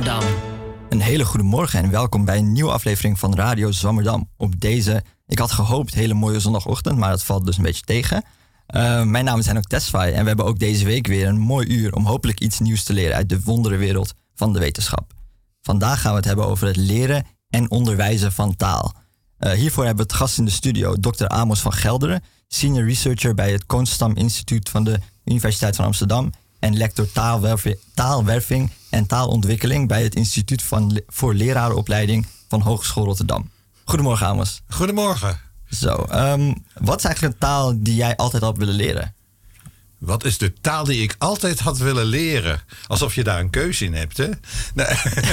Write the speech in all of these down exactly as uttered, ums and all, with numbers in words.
Zwammerdam. Een hele goede morgen en welkom bij een nieuwe aflevering van Radio Zwammerdam. Op deze, ik had gehoopt, hele mooie zondagochtend, maar dat valt dus een beetje tegen. Uh, mijn naam is Henok Tesfaye en we hebben ook deze week weer een mooi uur om hopelijk iets nieuws te leren uit de wonderenwereld van de wetenschap. Vandaag gaan we het hebben over het leren en onderwijzen van taal. Uh, hiervoor hebben we het gast in de studio, dokter Amos van Gelderen, senior researcher bij het Koonstam Instituut van de Universiteit van Amsterdam en lector taalwerving, taalwerving en taalontwikkeling bij het Instituut van, voor Lerarenopleiding van Hogeschool Rotterdam. Goedemorgen, Amos. Goedemorgen. Zo, um, wat is eigenlijk een taal die jij altijd had willen leren? Wat is de taal die ik altijd had willen leren? Alsof je daar een keuze in hebt, hè? Nee.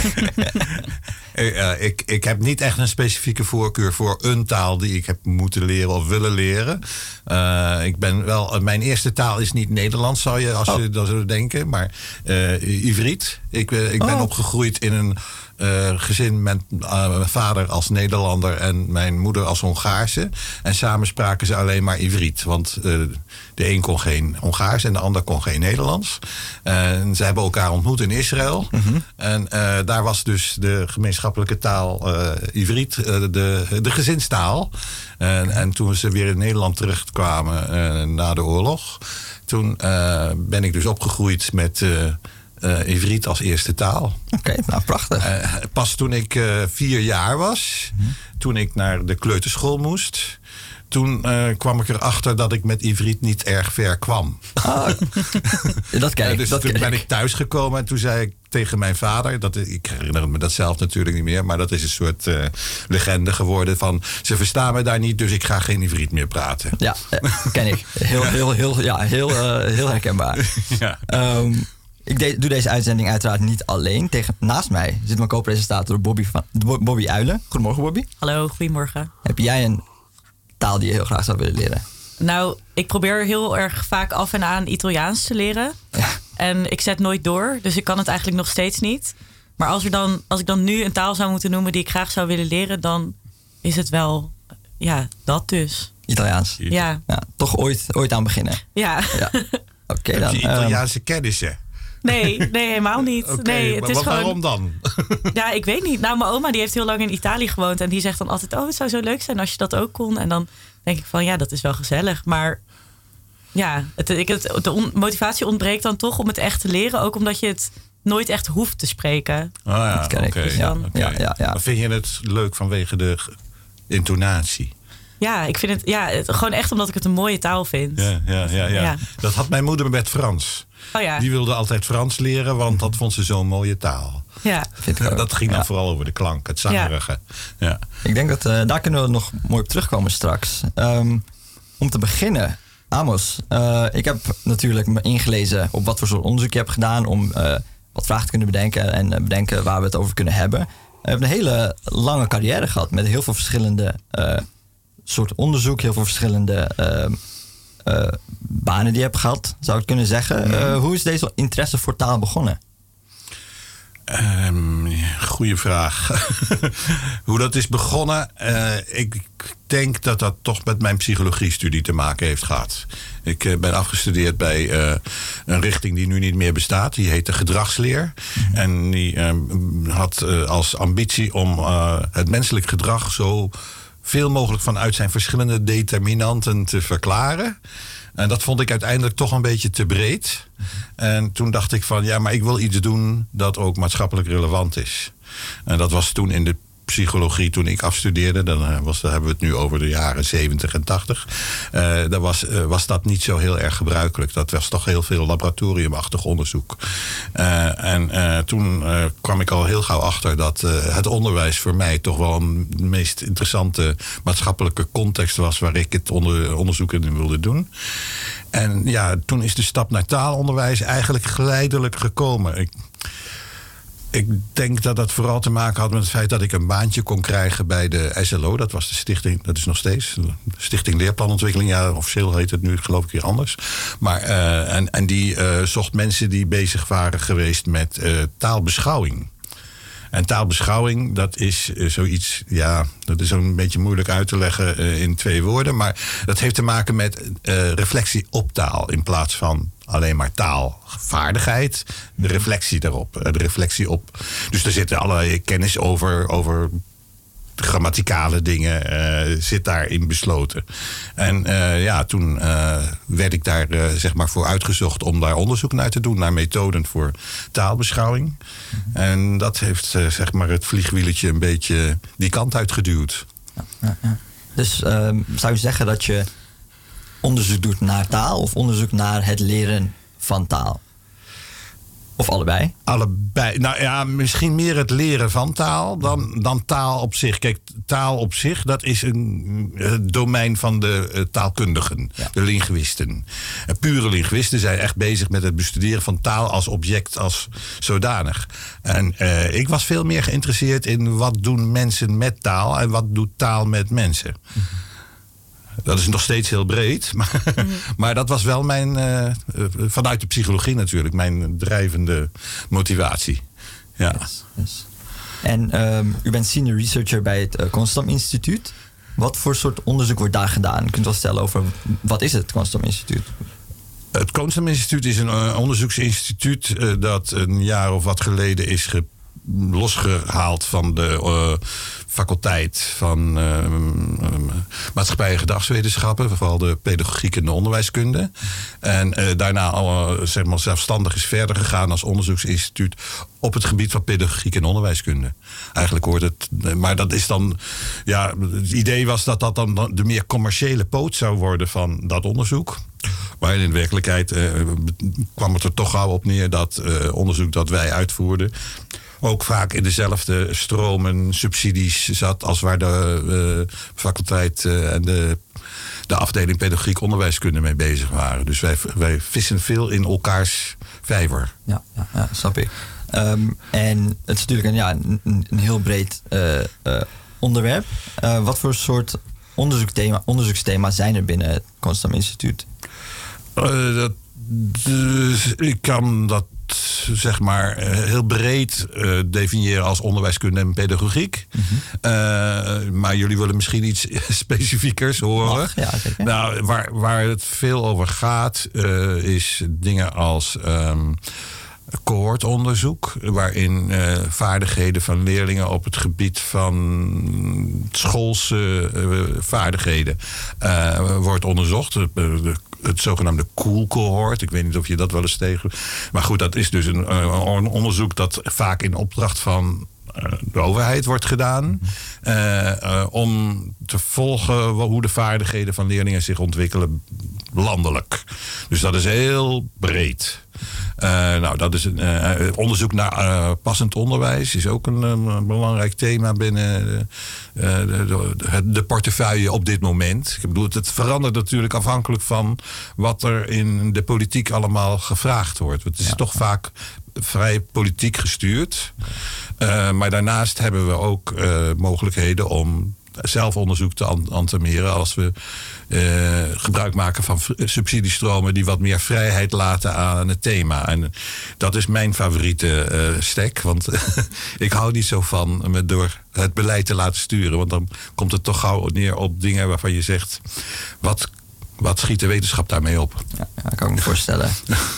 uh, ik, ik heb niet echt een specifieke voorkeur voor een taal die ik heb moeten leren of willen leren. Uh, ik ben wel, uh, mijn eerste taal is niet Nederlands, zou je, als oh. je dat zou denken, maar uh, Ivriet. Ik, uh, ik ben oh. opgegroeid in een Uh, gezin met uh, mijn vader als Nederlander en mijn moeder als Hongaarse. En samen spraken ze alleen maar Ivriet. Want uh, de een kon geen Hongaars en de ander kon geen Nederlands. Uh, en ze hebben elkaar ontmoet in Israël. Mm-hmm. En uh, daar was dus de gemeenschappelijke taal uh, Ivriet, uh, de, de gezinstaal. Uh, en toen ze weer in Nederland terugkwamen uh, na de oorlog, toen uh, ben ik dus opgegroeid met Uh, Uh, Ivriet als eerste taal. Oké, okay, nou prachtig. Uh, pas toen ik uh, vier jaar was, mm-hmm. toen ik naar de kleuterschool moest, toen uh, kwam ik erachter dat ik met Ivriet niet erg ver kwam. Oh, dat ken ik. Uh, dus dat toen ken ben ik. ik thuisgekomen en toen zei ik tegen mijn vader, dat, ik herinner me dat zelf natuurlijk niet meer, maar dat is een soort uh, legende geworden van, ze verstaan me daar niet, dus ik ga geen Ivriet meer praten. Ja, ken ik. Heel, heel, heel, ja, heel, uh, heel herkenbaar. Ja. Um, Ik de, doe deze uitzending uiteraard niet alleen. Tegen, naast mij zit mijn co-presentator Bobby, van, Bobby Uilen. Goedemorgen, Bobby. Hallo, goedemorgen. Heb jij een taal die je heel graag zou willen leren? Nou, ik probeer heel erg vaak af en aan Italiaans te leren. Ja. En ik zet nooit door, dus ik kan het eigenlijk nog steeds niet. Maar als, er dan, als ik dan nu een taal zou moeten noemen die ik graag zou willen leren, dan is het wel, ja, dat dus. Italiaans? Ja. ja toch ooit, ooit aan beginnen? Ja. ja. Oké, okay, dan. Heb je Italiaanse um, kennissen? Nee, nee, helemaal niet. Okay, nee, het maar is wat, gewoon, waarom dan? Ja, ik weet niet. Nou, mijn oma die heeft heel lang in Italië gewoond. En die zegt dan altijd, oh, het zou zo leuk zijn als je dat ook kon. En dan denk ik van, ja, dat is wel gezellig. Maar ja, het, ik, het, de on, motivatie ontbreekt dan toch om het echt te leren. Ook omdat je het nooit echt hoeft te spreken. Oh ja, oké. Okay. Dus dan, okay. ja, ja, ja. Maar vind je het leuk vanwege de intonatie? Ja, ik vind het, ja, het gewoon echt omdat ik het een mooie taal vind. Ja, ja, ja, ja. ja. Dat had mijn moeder met Frans. Oh ja. Die wilde altijd Frans leren, want dat vond ze zo'n mooie taal. Ja. Vind ik ook. Dat ging dan ja. vooral over de klank, het zangerige. Ja. Ja. Ik denk dat uh, daar kunnen we nog mooi op terugkomen straks. Um, om te beginnen, Amos, uh, ik heb natuurlijk me ingelezen op wat voor soort onderzoek je hebt gedaan om uh, wat vragen te kunnen bedenken en uh, bedenken waar we het over kunnen hebben. We hebben een hele lange carrière gehad met heel veel verschillende uh, soort onderzoek, heel veel verschillende Uh, Uh, banen die je hebt gehad, zou ik kunnen zeggen. Uh, hoe is deze interesse voor taal begonnen? Um, goeie vraag. Hoe dat is begonnen? Uh, ik denk dat dat toch met mijn psychologiestudie te maken heeft gehad. Ik uh, ben afgestudeerd bij uh, een richting die nu niet meer bestaat. Die heet de gedragsleer. Mm-hmm. En die uh, had uh, als ambitie om uh, het menselijk gedrag zo veel mogelijk vanuit zijn verschillende determinanten te verklaren. En dat vond ik uiteindelijk toch een beetje te breed. En toen dacht ik van, ja, maar ik wil iets doen dat ook maatschappelijk relevant is. En dat was toen in de psychologie, toen ik afstudeerde, dan was, dan hebben we het nu over de jaren zeventig en tachtig. Uh, dan was, uh, was dat niet zo heel erg gebruikelijk. Dat was toch heel veel laboratoriumachtig onderzoek. Uh, en uh, toen uh, kwam ik al heel gauw achter dat uh, het onderwijs voor mij toch wel een de meest interessante maatschappelijke context was waar ik het onder, onderzoek in wilde doen. En ja, toen is de stap naar taalonderwijs eigenlijk geleidelijk gekomen. Ik, Ik denk dat dat vooral te maken had met het feit dat ik een baantje kon krijgen bij de S L O. Dat was de stichting, dat is nog steeds de Stichting Leerplanontwikkeling. Ja, officieel heet het nu geloof ik weer anders. Maar, uh, en, en die uh, zocht mensen die bezig waren geweest met uh, taalbeschouwing. En taalbeschouwing, dat is uh, zoiets, ja, dat is een beetje moeilijk uit te leggen uh, in twee woorden. Maar dat heeft te maken met uh, reflectie op taal in plaats van alleen maar taalvaardigheid. De reflectie daarop, de reflectie op. Dus er zitten allerlei kennis over, over grammaticale dingen uh, zit daarin besloten. En uh, ja, toen uh, werd ik daar uh, zeg maar voor uitgezocht om daar onderzoek naar te doen, naar methoden voor taalbeschouwing. Mm-hmm. En dat heeft uh, zeg maar het vliegwieletje een beetje die kant uitgeduwd. Ja, ja, ja. Dus uh, zou je zeggen dat je onderzoek doet naar taal of onderzoek naar het leren van taal? Of allebei? Allebei. Nou ja, misschien meer het leren van taal dan, dan taal op zich. Kijk, taal op zich, dat is een het domein van de uh, taalkundigen, ja. de linguïsten. Uh, pure linguïsten zijn echt bezig met het bestuderen van taal als object, als zodanig. En uh, ik was veel meer geïnteresseerd in wat doen mensen met taal en wat doet taal met mensen. Mm-hmm. Dat is nog steeds heel breed. Maar, mm-hmm. maar dat was wel mijn, uh, vanuit de psychologie natuurlijk, mijn drijvende motivatie. Ja. Yes, yes. En um, u bent senior researcher bij het uh, Konstam Instituut. Wat voor soort onderzoek wordt daar gedaan? Je kunt wel stellen over, wat is het Konstam Instituut? Het Konstam Instituut is een uh, onderzoeksinstituut uh, dat een jaar of wat geleden is ge- losgehaald van de uh, faculteit van uh, um, maatschappij en gedragswetenschappen, vooral de pedagogiek en de onderwijskunde. En uh, daarna al uh, zeg maar zelfstandig is verder gegaan als onderzoeksinstituut op het gebied van pedagogiek en onderwijskunde. Eigenlijk hoort het, maar dat is dan, ja, het idee was dat dat dan de meer commerciële poot zou worden van dat onderzoek. Maar in de werkelijkheid uh, kwam het er toch gauw op neer dat uh, onderzoek dat wij uitvoerden ook vaak in dezelfde stromen subsidies zat als waar de uh, faculteit uh, en de, de afdeling pedagogiek onderwijskunde mee bezig waren. Dus wij, wij vissen veel in elkaars vijver. Ja, ja, ja snap ik. Um, en het is natuurlijk een, ja, een, een heel breed uh, uh, onderwerp. Uh, wat voor soort onderzoeksthema, onderzoeksthema's zijn er binnen het Konstam Instituut? Uh, dat, dus ik kan dat zeg maar heel breed uh, definiëren als onderwijskunde en pedagogiek. Mm-hmm. Uh, maar jullie willen misschien iets specifiekers horen. Mag, ja, zeker. Nou, waar, waar het veel over gaat, uh, is dingen als Um, cohortonderzoek, waarin uh, vaardigheden van leerlingen op het gebied van schoolse uh, vaardigheden uh, wordt onderzocht. De, de, het zogenaamde Cool Cohort. Ik weet niet of je dat wel eens tegen. Maar goed, dat is dus een, een onderzoek dat vaak in opdracht van uh, de overheid wordt gedaan. Uh, uh, om te volgen hoe de vaardigheden van leerlingen zich ontwikkelen landelijk. Dus dat is heel breed. Uh, nou, dat is een uh, onderzoek naar uh, passend onderwijs is ook een, een belangrijk thema binnen uh, de, de, de portefeuille op dit moment. Ik bedoel, het verandert natuurlijk afhankelijk van wat er in de politiek allemaal gevraagd wordt. Het is ja. toch vaak vrij politiek gestuurd. Uh, maar daarnaast hebben we ook uh, mogelijkheden om zelf onderzoek te entameren als we uh, gebruik maken van subsidiestromen die wat meer vrijheid laten aan het thema. En dat is mijn favoriete uh, stek, want ik hou niet zo van me door het beleid te laten sturen, want dan komt het toch gauw neer op dingen waarvan je zegt, wat, wat schiet de wetenschap daarmee op? Ja, dat kan ik me voorstellen.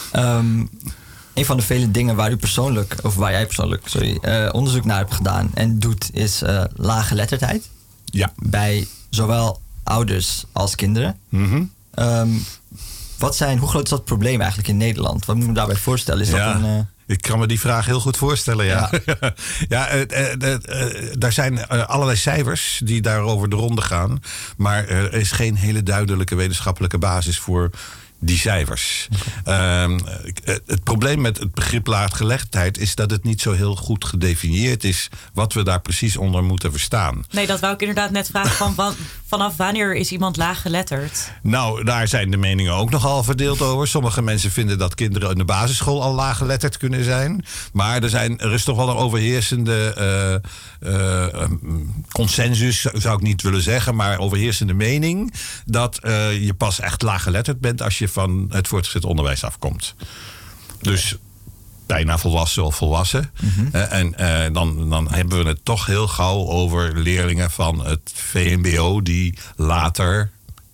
um, Een van de vele dingen waar u persoonlijk, of waar jij persoonlijk, sorry, uh, onderzoek naar hebt gedaan en doet, is uh, laaggeletterdheid. Ja. Bij zowel ouders als kinderen. Mm-hmm. Um, wat zijn, hoe groot is dat probleem eigenlijk in Nederland? Wat moet ik me daarbij voorstellen? Is ja. dat een, uh... Ik kan me die vraag heel goed voorstellen, ja. Ja, ja uh, uh, uh, uh, daar zijn uh, allerlei cijfers die daarover de ronde gaan. Maar er is geen hele duidelijke wetenschappelijke basis voor die cijfers. Okay. Uh, het probleem met het begrip laaggeletterdheid is dat het niet zo heel goed gedefinieerd is wat we daar precies onder moeten verstaan. Nee, dat wou ik inderdaad net vragen. Van, van, vanaf wanneer is iemand laaggeletterd? Nou, daar zijn de meningen ook nogal verdeeld over. Sommige mensen vinden dat kinderen in de basisschool al laaggeletterd kunnen zijn. Maar er, zijn, er is toch wel een overheersende uh, uh, consensus, zou ik niet willen zeggen, maar overheersende mening dat uh, je pas echt laaggeletterd bent als je van het voortgezet onderwijs afkomt. Dus bijna volwassen of volwassen. Mm-hmm. Uh, en uh, dan, dan hebben we het toch heel gauw over leerlingen van het V M B O... die later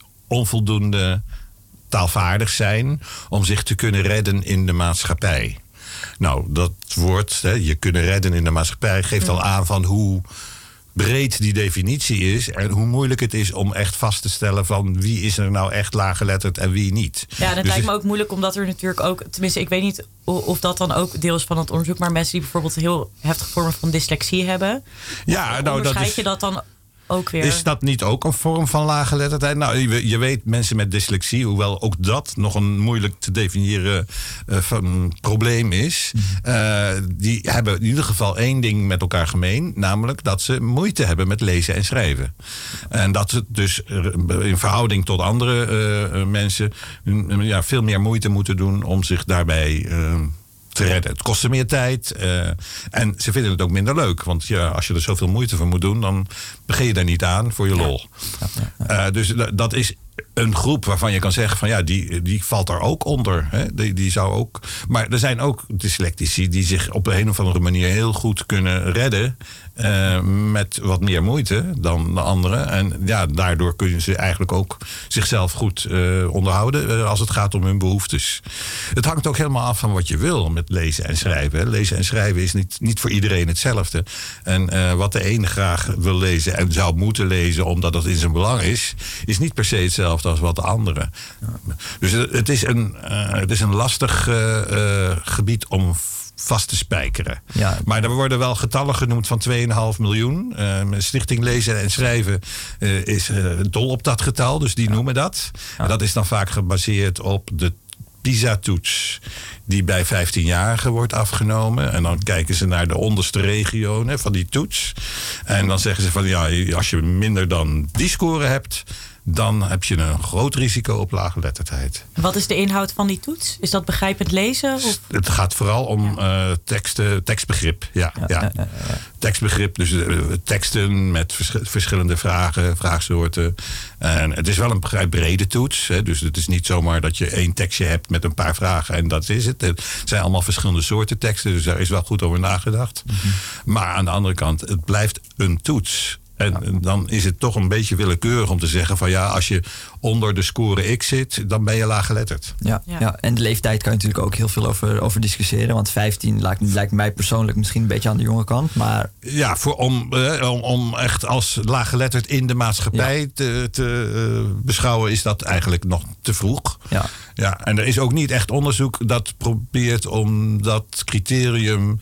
onvoldoende taalvaardig zijn om zich te kunnen redden in de maatschappij. Nou, dat woord, hè, je kunnen redden in de maatschappij, geeft mm. al aan van hoe breed die definitie is en hoe moeilijk het is om echt vast te stellen van wie is er nou echt laaggeletterd en wie niet. Ja, en het dus lijkt me ook moeilijk omdat er natuurlijk ook, tenminste ik weet niet of dat dan ook deel is van het onderzoek, maar mensen die bijvoorbeeld heel heftige vormen van dyslexie hebben. Ja, nou dat is, je dat dan ook weer? Is dat niet ook een vorm van laaggeletterdheid? Nou, je, je weet, mensen met dyslexie, hoewel ook dat nog een moeilijk te definiëren uh, van probleem is, uh, die hebben in ieder geval één ding met elkaar gemeen, namelijk dat ze moeite hebben met lezen en schrijven. En dat ze dus in verhouding tot andere uh, mensen uh, ja, veel meer moeite moeten doen om zich daarbij Uh, te redden. Het kost ze meer tijd. Uh, en ze vinden het ook minder leuk. Want ja, als je er zoveel moeite voor moet doen, dan begin je daar niet aan voor je lol. Ja. Ja, ja. Uh, dus d- dat is een groep waarvan je kan zeggen van ja, die, die valt er ook onder. Hè? Die, die zou ook. Maar er zijn ook dyslectici die zich op een of andere manier heel goed kunnen redden. Uh, met wat meer moeite dan de anderen. En ja, daardoor kunnen ze eigenlijk ook zichzelf goed uh, onderhouden uh, als het gaat om hun behoeftes. Het hangt ook helemaal af van wat je wil met lezen en schrijven. Hè. Lezen en schrijven is niet, niet voor iedereen hetzelfde. En uh, wat de een graag wil lezen en zou moeten lezen omdat dat in zijn belang is, is niet per se hetzelfde als wat de andere. Ja. Dus het is een, uh, het is een lastig uh, uh, gebied om vast te spijkeren. Ja. Maar er worden wel getallen genoemd van twee komma vijf miljoen. Uh, Stichting Lezen en Schrijven uh, is uh, dol op dat getal, dus die ja. noemen dat. Ja. En dat is dan vaak gebaseerd op de PISA-toets die bij vijftienjarigen wordt afgenomen. En dan kijken ze naar de onderste regio hè, van die toets. En dan zeggen ze van ja, als je minder dan die score hebt, dan heb je een groot risico op laaggeletterdheid. Wat is de inhoud van die toets? Is dat begrijpend lezen? Of? Het gaat vooral om ja. uh, teksten, tekstbegrip. Ja, ja, ja. Ja, ja, ja. Tekstbegrip, dus uh, teksten met vers- verschillende vragen, vraagsoorten. En het is wel een vrij brede toets. Hè, dus het is niet zomaar dat je één tekstje hebt met een paar vragen en dat is het. Het zijn allemaal verschillende soorten teksten, dus daar is wel goed over nagedacht. Mm-hmm. Maar aan de andere kant, het blijft een toets. En ja. dan is het toch een beetje willekeurig om te zeggen van ja, als je onder de score X zit, dan ben je laaggeletterd. Ja, ja. ja, en de leeftijd kan je natuurlijk ook heel veel over, over discussiëren. Want vijftien lijkt, lijkt mij persoonlijk misschien een beetje aan de jonge kant. Maar ja, voor, om, eh, om, om echt als laaggeletterd in de maatschappij ja. te, te uh, beschouwen, is dat eigenlijk nog te vroeg. Ja. Ja, en er is ook niet echt onderzoek dat probeert om dat criterium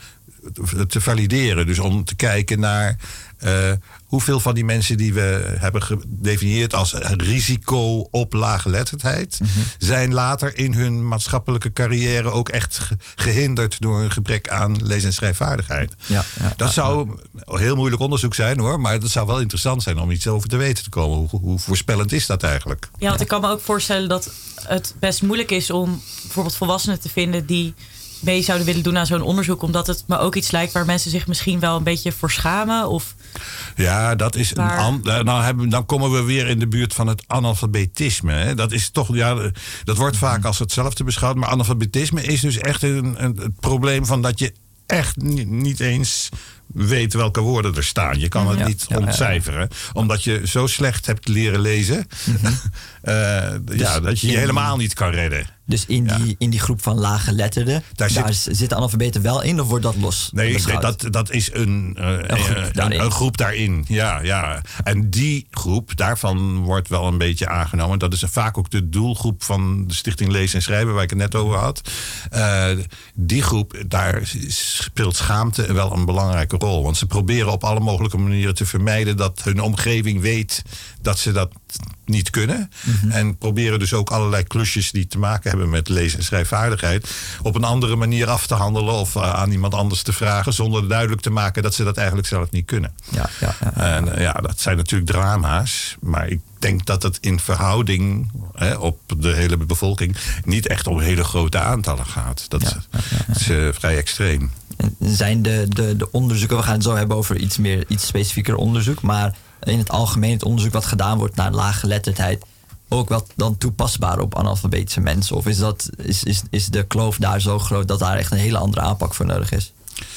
te valideren. Dus om te kijken naar Uh, hoeveel van die mensen die we hebben gedefinieerd als risico op laaggeletterdheid, mm-hmm. zijn later in hun maatschappelijke carrière ook echt ge- gehinderd door een gebrek aan lees- en schrijfvaardigheid. Ja, ja, dat ja, zou ja. heel moeilijk onderzoek zijn hoor, maar dat zou wel interessant zijn om iets over te weten te komen. Hoe, hoe voorspellend is dat eigenlijk? Ja, want ik kan me ook voorstellen dat het best moeilijk is om bijvoorbeeld volwassenen te vinden die mee zouden willen doen aan zo'n onderzoek, omdat het me ook iets lijkt waar mensen zich misschien wel een beetje voor schamen. Of ja, dat is waar een an- nou hebben, dan komen we weer in de buurt van het analfabetisme. Hè. Dat is toch, ja, dat wordt vaak als hetzelfde beschouwd, maar analfabetisme is dus echt een, een, het probleem van dat je echt niet, niet eens weet welke woorden er staan. Je kan het ja, niet ja, ontcijferen. Ja, ja. Omdat je zo slecht hebt leren lezen, mm-hmm. uh, dus ja, dat je je helemaal niet kan redden. Dus in die, ja. in die groep van laaggeletterden, daar, daar zit, zitten analfabeten wel in, of wordt dat los? Nee, nee dat, dat is een, uh, een, groep een, een groep daarin. Ja, ja. En die groep, daarvan wordt wel een beetje aangenomen. Dat is vaak ook de doelgroep van de Stichting Lezen en Schrijven, waar ik het net over had. Uh, die groep, daar speelt schaamte wel een belangrijke rol. Want ze proberen op alle mogelijke manieren te vermijden dat hun omgeving weet dat ze dat niet kunnen. Mm-hmm. En proberen dus ook allerlei klusjes die te maken hebben met lees- en schrijfvaardigheid op een andere manier af te handelen of uh, aan iemand anders te vragen, zonder duidelijk te maken dat ze dat eigenlijk zelf niet kunnen. Ja, ja, ja, ja. En uh, ja, dat zijn natuurlijk drama's, maar ik denk dat het in verhouding hè, op de hele bevolking niet echt om hele grote aantallen gaat. Dat ja, ja, ja, ja. is uh, vrij extreem. Zijn de, de, de onderzoeken, we gaan het zo hebben over iets meer, iets specifieker onderzoek, maar in het algemeen het onderzoek wat gedaan wordt naar laaggeletterdheid, ook wel dan toepasbaar op analfabetische mensen? Of is, dat, is, is, is de kloof daar zo groot dat daar echt een hele andere aanpak voor nodig is?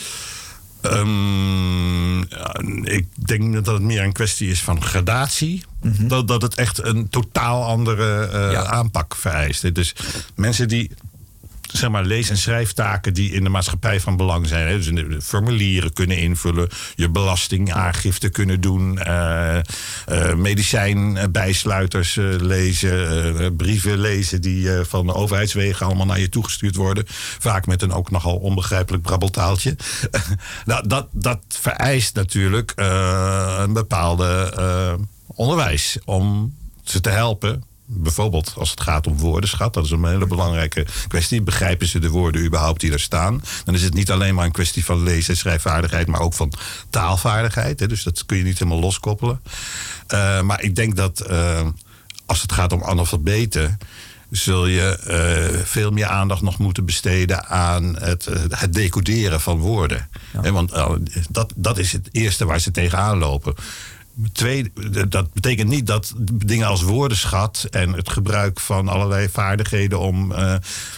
Um, ik denk dat het meer een kwestie is van gradatie. Mm-hmm. Dat, dat het echt een totaal andere uh, ja. aanpak vereist. Dus mensen die, zeg maar, lees- en schrijftaken die in de maatschappij van belang zijn. Hè? Dus formulieren kunnen invullen, je belastingaangifte kunnen doen, uh, uh, medicijnbijsluiters uh, lezen, uh, brieven lezen die uh, van de overheidswegen allemaal naar je toegestuurd worden. Vaak met een ook nogal onbegrijpelijk brabbeltaaltje. nou, dat, dat vereist natuurlijk uh, een bepaalde uh, onderwijs om ze te helpen. Bijvoorbeeld als het gaat om woordenschat. Dat is een hele belangrijke kwestie. Begrijpen ze de woorden überhaupt die er staan? Dan is het niet alleen maar een kwestie van lees- en schrijfvaardigheid, maar ook van taalvaardigheid. Hè? Dus dat kun je niet helemaal loskoppelen. Uh, maar ik denk dat uh, als het gaat om analfabeten, zul je uh, veel meer aandacht nog moeten besteden aan het, uh, het decoderen van woorden. Ja. Hè? Want uh, dat, dat is het eerste waar ze tegenaan lopen. Tweede, dat betekent niet dat dingen als woordenschat en het gebruik van allerlei vaardigheden om uh,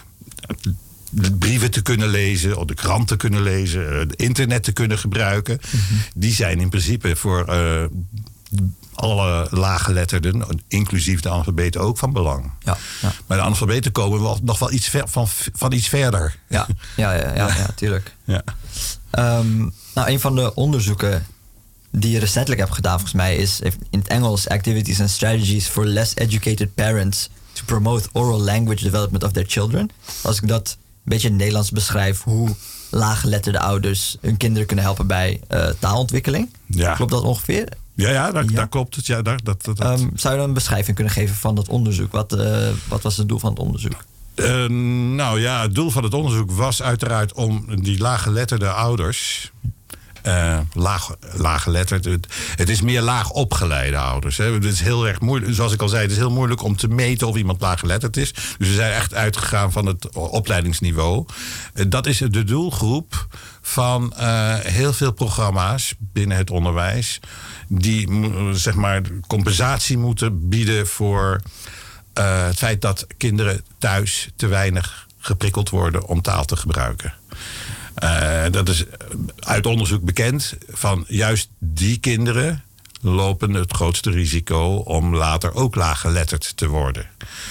brieven te kunnen lezen, of de krant te kunnen lezen, het internet te kunnen gebruiken, mm-hmm. die zijn in principe voor uh, alle laaggeletterden, inclusief de analfabeten, ook van belang. Ja, ja. Maar de analfabeten komen wel, nog wel iets ver, van, van iets verder. Ja, ja, ja, ja, ja tuurlijk. Ja. Um, nou, een van de onderzoeken die je recentelijk hebt gedaan, volgens mij, is in het Engels Activities and Strategies for Less Educated Parents to Promote Oral Language Development of Their Children. Als ik dat een beetje in het Nederlands beschrijf, hoe laaggeletterde ouders hun kinderen kunnen helpen bij uh, taalontwikkeling. Ja. Klopt dat ongeveer? Ja, ja, daar, ja. daar klopt het. Ja, daar, dat, dat, dat. Um, zou je dan een beschrijving kunnen geven van dat onderzoek? Wat, uh, wat was het doel van het onderzoek? Uh, nou ja, het doel van het onderzoek was uiteraard om die laaggeletterde ouders, Uh, laag, laaggeletterd. Het, het is meer laag opgeleide ouders. Hè. Het is heel erg moeilijk. Zoals ik al zei, het is heel moeilijk om te meten of iemand laaggeletterd is. Dus we zijn echt uitgegaan van het opleidingsniveau. Uh, dat is de doelgroep van uh, heel veel programma's binnen het onderwijs, die uh, zeg maar compensatie moeten bieden voor uh, het feit dat kinderen thuis te weinig geprikkeld worden om taal te gebruiken. Uh, dat is uit onderzoek bekend van juist die kinderen lopen het grootste risico om later ook laaggeletterd te worden.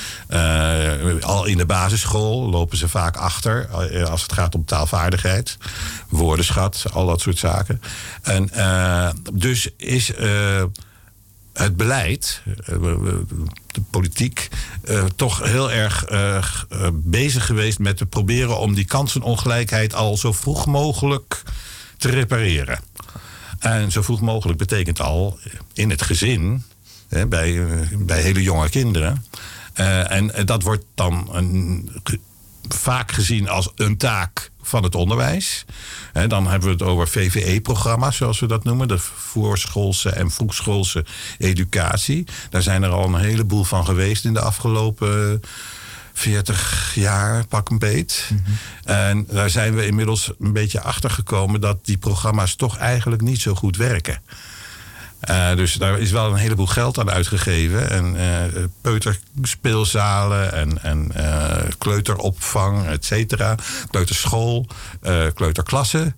Uh, al in de basisschool lopen ze vaak achter als het gaat om taalvaardigheid, woordenschat, al dat soort zaken. En uh, dus is uh, het beleid, de politiek, uh, toch heel erg uh, bezig geweest met te proberen om die kansenongelijkheid al zo vroeg mogelijk te repareren. En zo vroeg mogelijk betekent al in het gezin, hè, bij, uh, bij hele jonge kinderen. Uh, en uh, dat wordt dan een, vaak gezien als een taak van het onderwijs. He, dan hebben we het over V V E-programma's, zoals we dat noemen. De voorschoolse en vroegschoolse educatie. Daar zijn er al een heleboel van geweest in de afgelopen veertig jaar, pak een beet. Mm-hmm. En daar zijn we inmiddels een beetje achter gekomen dat die programma's toch eigenlijk niet zo goed werken. Uh, dus daar is wel een heleboel geld aan uitgegeven. En uh, peuterspeelzalen en, en uh, kleuteropvang, et cetera. Kleuterschool, uh, kleuterklassen.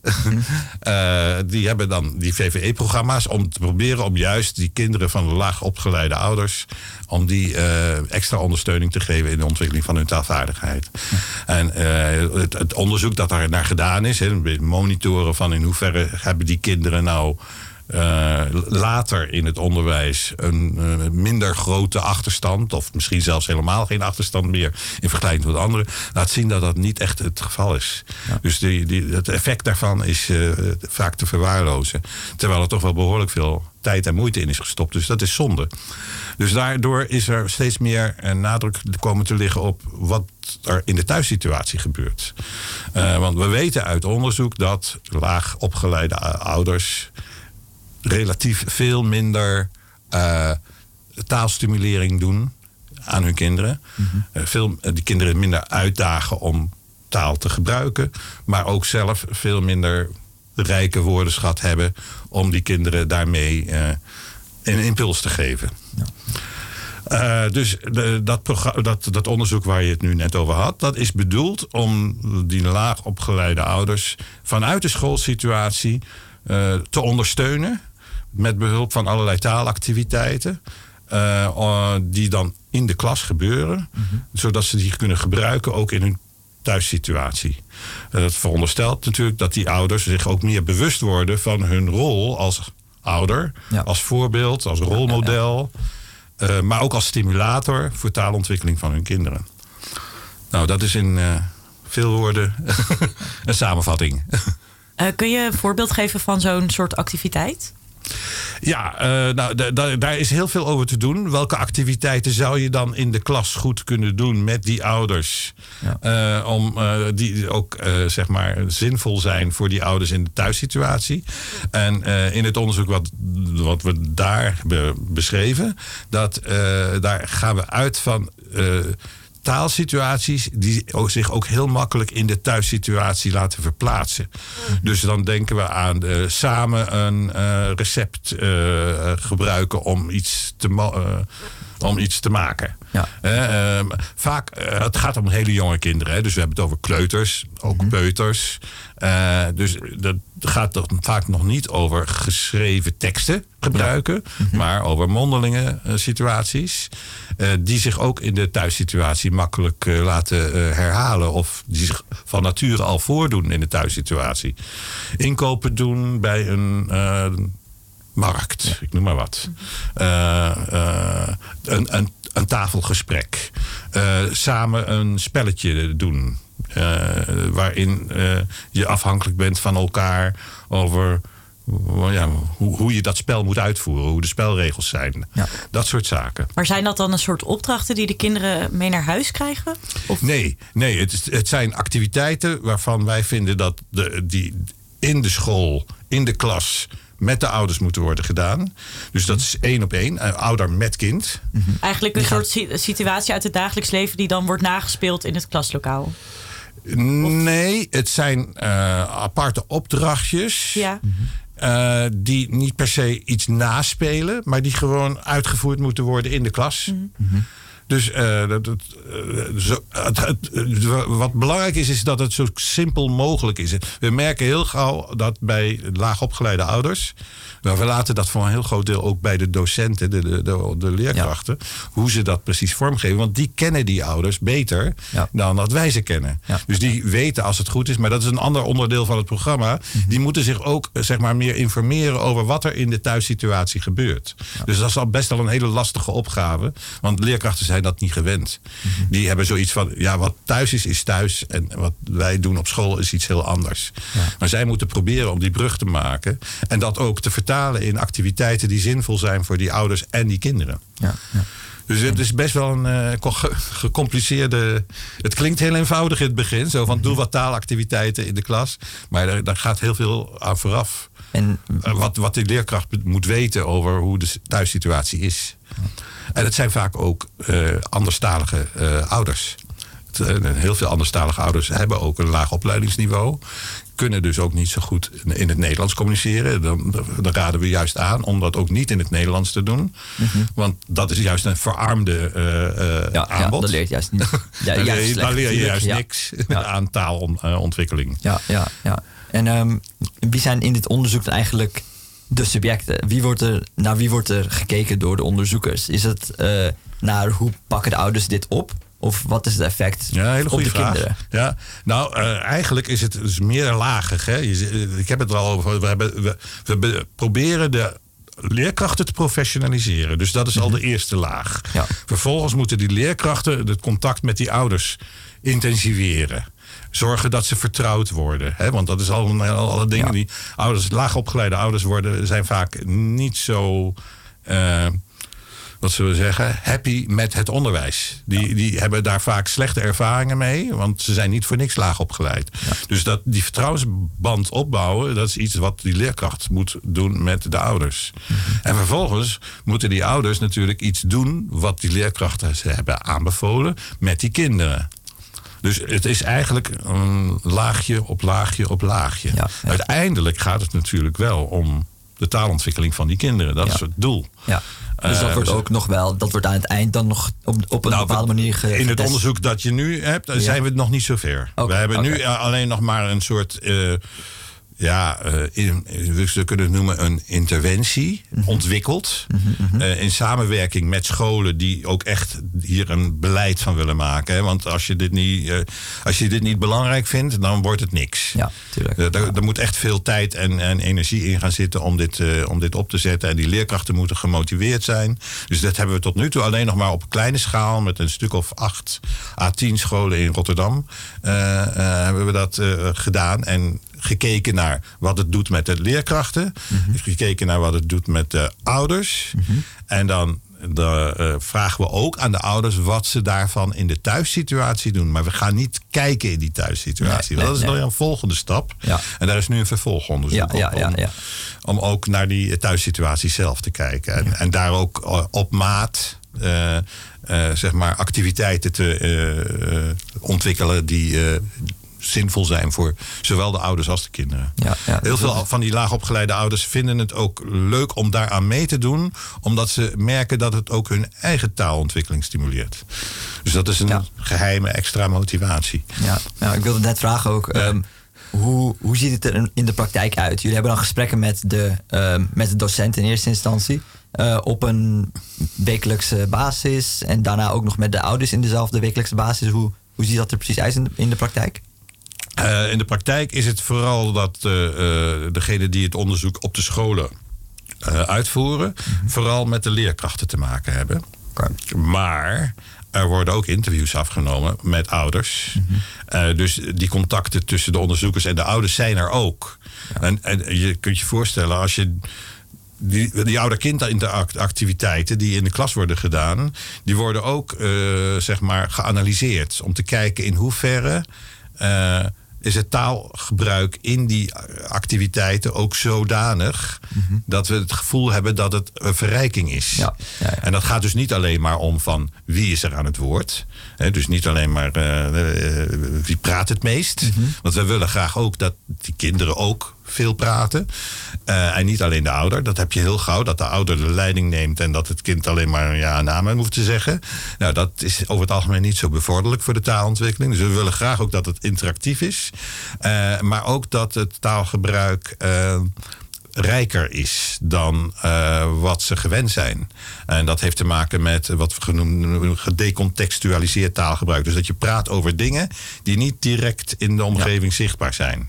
uh, die hebben dan die V V E-programma's om te proberen om juist die kinderen van laag opgeleide ouders, om die uh, extra ondersteuning te geven in de ontwikkeling van hun taalvaardigheid. Ja. En uh, het, het onderzoek dat daar naar gedaan is, he, monitoren van in hoeverre hebben die kinderen nou Uh, later in het onderwijs een uh, minder grote achterstand, of misschien zelfs helemaal geen achterstand meer in vergelijking tot anderen, laat zien dat dat niet echt het geval is. Ja. Dus die, die, het effect daarvan is uh, vaak te verwaarlozen. Terwijl er toch wel behoorlijk veel tijd en moeite in is gestopt. Dus dat is zonde. Dus daardoor is er steeds meer uh, nadruk komen te liggen op wat er in de thuissituatie gebeurt. Uh, want we weten uit onderzoek dat laag opgeleide ouders relatief veel minder uh, taalstimulering doen aan hun kinderen. Mm-hmm. Uh, veel, uh, die kinderen minder uitdagen om taal te gebruiken, maar ook zelf veel minder rijke woordenschat hebben om die kinderen daarmee uh, een impuls te geven. Ja. Uh, dus de, dat, dat, dat onderzoek waar je het nu net over had, dat is bedoeld om die laag opgeleide ouders vanuit de schoolsituatie uh, te ondersteunen met behulp van allerlei taalactiviteiten uh, uh, die dan in de klas gebeuren, mm-hmm. zodat ze die kunnen gebruiken ook in hun thuissituatie. Uh, dat veronderstelt natuurlijk dat die ouders zich ook meer bewust worden van hun rol als ouder, ja. als voorbeeld, als rolmodel. Ja, ja, ja. Uh, maar ook als stimulator voor taalontwikkeling van hun kinderen. Nou, dat is in uh, veel woorden een samenvatting. Uh, kun je een voorbeeld geven van zo'n soort activiteit? Ja, uh, nou, d- d- daar is heel veel over te doen. Welke activiteiten zou je dan in de klas goed kunnen doen met die ouders? Ja. Uh, om uh, die ook uh, zeg maar zinvol zijn voor die ouders in de thuissituatie. En uh, in het onderzoek wat, wat we daar hebben beschreven, dat, uh, daar gaan we uit van Uh, taalsituaties die zich ook heel makkelijk in de thuissituatie laten verplaatsen. Mm-hmm. Dus dan denken we aan uh, samen een uh, recept uh, gebruiken om iets te, ma- uh, om iets te maken. Ja. Uh, uh, vaak, uh, het gaat om hele jonge kinderen. Hè? Dus we hebben het over kleuters, ook mm-hmm. peuters. Uh, dus dat gaat toch vaak nog niet over geschreven teksten gebruiken, ja. mm-hmm. maar over mondelinge uh, situaties. Uh, die zich ook in de thuissituatie makkelijk uh, laten uh, herhalen. Of die zich van nature al voordoen in de thuissituatie. Inkopen doen bij een uh, markt, ik noem maar wat. Uh, uh, een, een, een tafelgesprek. Uh, samen een spelletje doen. Uh, waarin uh, je afhankelijk bent van elkaar over ja, hoe, hoe je dat spel moet uitvoeren. Hoe de spelregels zijn. Ja. Dat soort zaken. Maar zijn dat dan een soort opdrachten die de kinderen mee naar huis krijgen? Of? Nee, nee het, is, het zijn activiteiten waarvan wij vinden dat de, die in de school, in de klas met de ouders moeten worden gedaan. Dus dat is één op één. Ouder met kind. Mm-hmm. Eigenlijk een soort situatie uit het dagelijks leven die dan wordt nagespeeld in het klaslokaal. Nee, het zijn uh, aparte opdrachtjes. Ja. Uh, die niet per se iets naspelen, maar die gewoon uitgevoerd moeten worden in de klas. Mm-hmm. Dus uh, dat, dat, uh, zo, het, het, het, wat belangrijk is, is dat het zo simpel mogelijk is. We merken heel gauw dat bij laagopgeleide ouders, nou, we laten dat voor een heel groot deel ook bij de docenten, de, de, de, de leerkrachten, ja. hoe ze dat precies vormgeven. Want die kennen die ouders beter ja. dan dat wij ze kennen. Ja. Dus die weten als het goed is, maar dat is een ander onderdeel van het programma. Mm-hmm. Die moeten zich ook zeg maar, meer informeren over wat er in de thuissituatie gebeurt. Ja. Dus dat is al best wel een hele lastige opgave. Want leerkrachten zijn dat niet gewend. Mm-hmm. Die hebben zoiets van, ja, wat thuis is, is thuis. En wat wij doen op school is iets heel anders. Ja. Maar zij moeten proberen om die brug te maken. En dat ook te vertalen in activiteiten die zinvol zijn voor die ouders en die kinderen. Ja, ja. Dus het is best wel een uh, gecompliceerde. Het klinkt heel eenvoudig in het begin. Zo van, doe wat taalactiviteiten in de klas. Maar daar, daar gaat heel veel aan vooraf. En uh, wat, wat de leerkracht moet weten over hoe de thuissituatie is. Ja. En het zijn vaak ook uh, anderstalige uh, ouders. Het, uh, heel veel anderstalige ouders hebben ook een laag opleidingsniveau. Kunnen dus ook niet zo goed in het Nederlands communiceren. Dan, dan raden we juist aan om dat ook niet in het Nederlands te doen. Mm-hmm. Want dat is juist een verarmde uh, uh, ja, aanbod. Ja, dat leert juist niet. Ja, dan, juist leer, slecht, dan leer je juist ja. niks ja. aan taalontwikkeling. Ja, ja, ja. En um, wie zijn in dit onderzoek dan eigenlijk de subjecten? Wie wordt er, naar wie wordt er gekeken door de onderzoekers? Is het uh, naar hoe pakken de ouders dit op? Of wat is het effect ja, hele op de vraag. kinderen? Ja, nou, uh, eigenlijk is het dus meer lagig. Hè? Je, ik heb het er al over. We, hebben, we, we proberen de leerkrachten te professionaliseren. Dus dat is mm-hmm. al de eerste laag. Ja. Vervolgens moeten die leerkrachten het contact met die ouders intensiveren. Zorgen dat ze vertrouwd worden. Hè? Want dat is al alle dingen ja. die ouders, laagopgeleide ouders worden, zijn vaak niet zo. Uh, wat zullen we zeggen, happy met het onderwijs. Die, ja. die hebben daar vaak slechte ervaringen mee, want ze zijn niet voor niks laag opgeleid. Ja. Dus dat, die vertrouwensband opbouwen, dat is iets wat die leerkracht moet doen met de ouders. Mm-hmm. En vervolgens moeten die ouders natuurlijk iets doen wat die leerkrachten ze hebben aanbevolen met die kinderen. Dus het is eigenlijk een laagje op laagje op laagje. Ja, ja. Uiteindelijk gaat het natuurlijk wel om de taalontwikkeling van die kinderen. Dat ja. is het doel. Ja. Dus dat wordt ook nog wel, dat wordt aan het eind dan nog op, op een nou, bepaalde manier getest. In het onderzoek dat je nu hebt, ja. zijn we nog niet zo ver. Okay, we hebben okay. nu alleen nog maar een soort... Uh, Ja, uh, in, we kunnen het noemen een interventie mm-hmm. ontwikkeld. Mm-hmm. Uh, in samenwerking met scholen die ook echt hier een beleid van willen maken. Hè? Want als je, dit niet, uh, als je dit niet belangrijk vindt, dan wordt het niks. Ja, tuurlijk. Uh, daar, ja. daar moet echt veel tijd en, en energie in gaan zitten om dit, uh, om dit op te zetten. En die leerkrachten moeten gemotiveerd zijn. Dus dat hebben we tot nu toe alleen nog maar op kleine schaal met een stuk of acht à tien scholen in Rotterdam uh, uh, hebben we dat uh, gedaan. En gekeken naar wat het doet met de leerkrachten. Mm-hmm. Gekeken naar wat het doet met de ouders. Mm-hmm. En dan de, uh, vragen we ook aan de ouders wat ze daarvan in de thuissituatie doen. Maar we gaan niet kijken in die thuissituatie. Nee, nee, dat is nee. nog een volgende stap. Ja. En daar is nu een vervolgonderzoek ja, op. Ja, ja, ja. Om, om ook naar die thuissituatie zelf te kijken. En, ja. en daar ook uh, op maat... Uh, uh, zeg maar activiteiten te uh, uh, ontwikkelen die... Uh, zinvol zijn voor zowel de ouders als de kinderen. Ja, ja, Heel veel van die laagopgeleide ouders vinden het ook leuk om daaraan mee te doen, omdat ze merken dat het ook hun eigen taalontwikkeling stimuleert. Dus dat is een ja. geheime extra motivatie. Ja, nou, ik wilde net vragen ook, ja. um, hoe, hoe ziet het er in de praktijk uit? Jullie hebben dan gesprekken met de, um, met de docent in eerste instantie, uh, op een wekelijkse basis en daarna ook nog met de ouders in dezelfde wekelijkse basis. Hoe, hoe ziet dat er precies uit in de, in de praktijk? Uh, in de praktijk is het vooral dat uh, uh, degenen die het onderzoek op de scholen uh, uitvoeren, mm-hmm. vooral met de leerkrachten te maken hebben. Okay. Maar er worden ook interviews afgenomen met ouders. Mm-hmm. Uh, dus die contacten tussen de onderzoekers en de ouders zijn er ook. Ja. En, en je kunt je voorstellen, als je Die, die ouder-kind-activiteiten die in de klas worden gedaan, die worden ook uh, zeg maar geanalyseerd om te kijken in hoeverre uh, is het taalgebruik in die activiteiten ook zodanig mm-hmm. dat we het gevoel hebben dat het een verrijking is. Ja, ja, ja. En dat gaat dus niet alleen maar om van wie is er aan het woord. He, dus niet alleen maar uh, uh, wie praat het meest. Mm-hmm. Want we willen graag ook dat die kinderen ook veel praten. Uh, en niet alleen de ouder. Dat heb je heel gauw. Dat de ouder de leiding neemt en dat het kind alleen maar ja namen hoeft te zeggen. Nou, dat is over het algemeen niet zo bevorderlijk voor de taalontwikkeling. Dus we willen graag ook dat het interactief is. Uh, maar ook dat het taalgebruik Uh, rijker is dan uh, wat ze gewend zijn. En dat heeft te maken met wat we genoemd gedecontextualiseerd taalgebruik. Dus dat je praat over dingen die niet direct in de omgeving ja. zichtbaar zijn.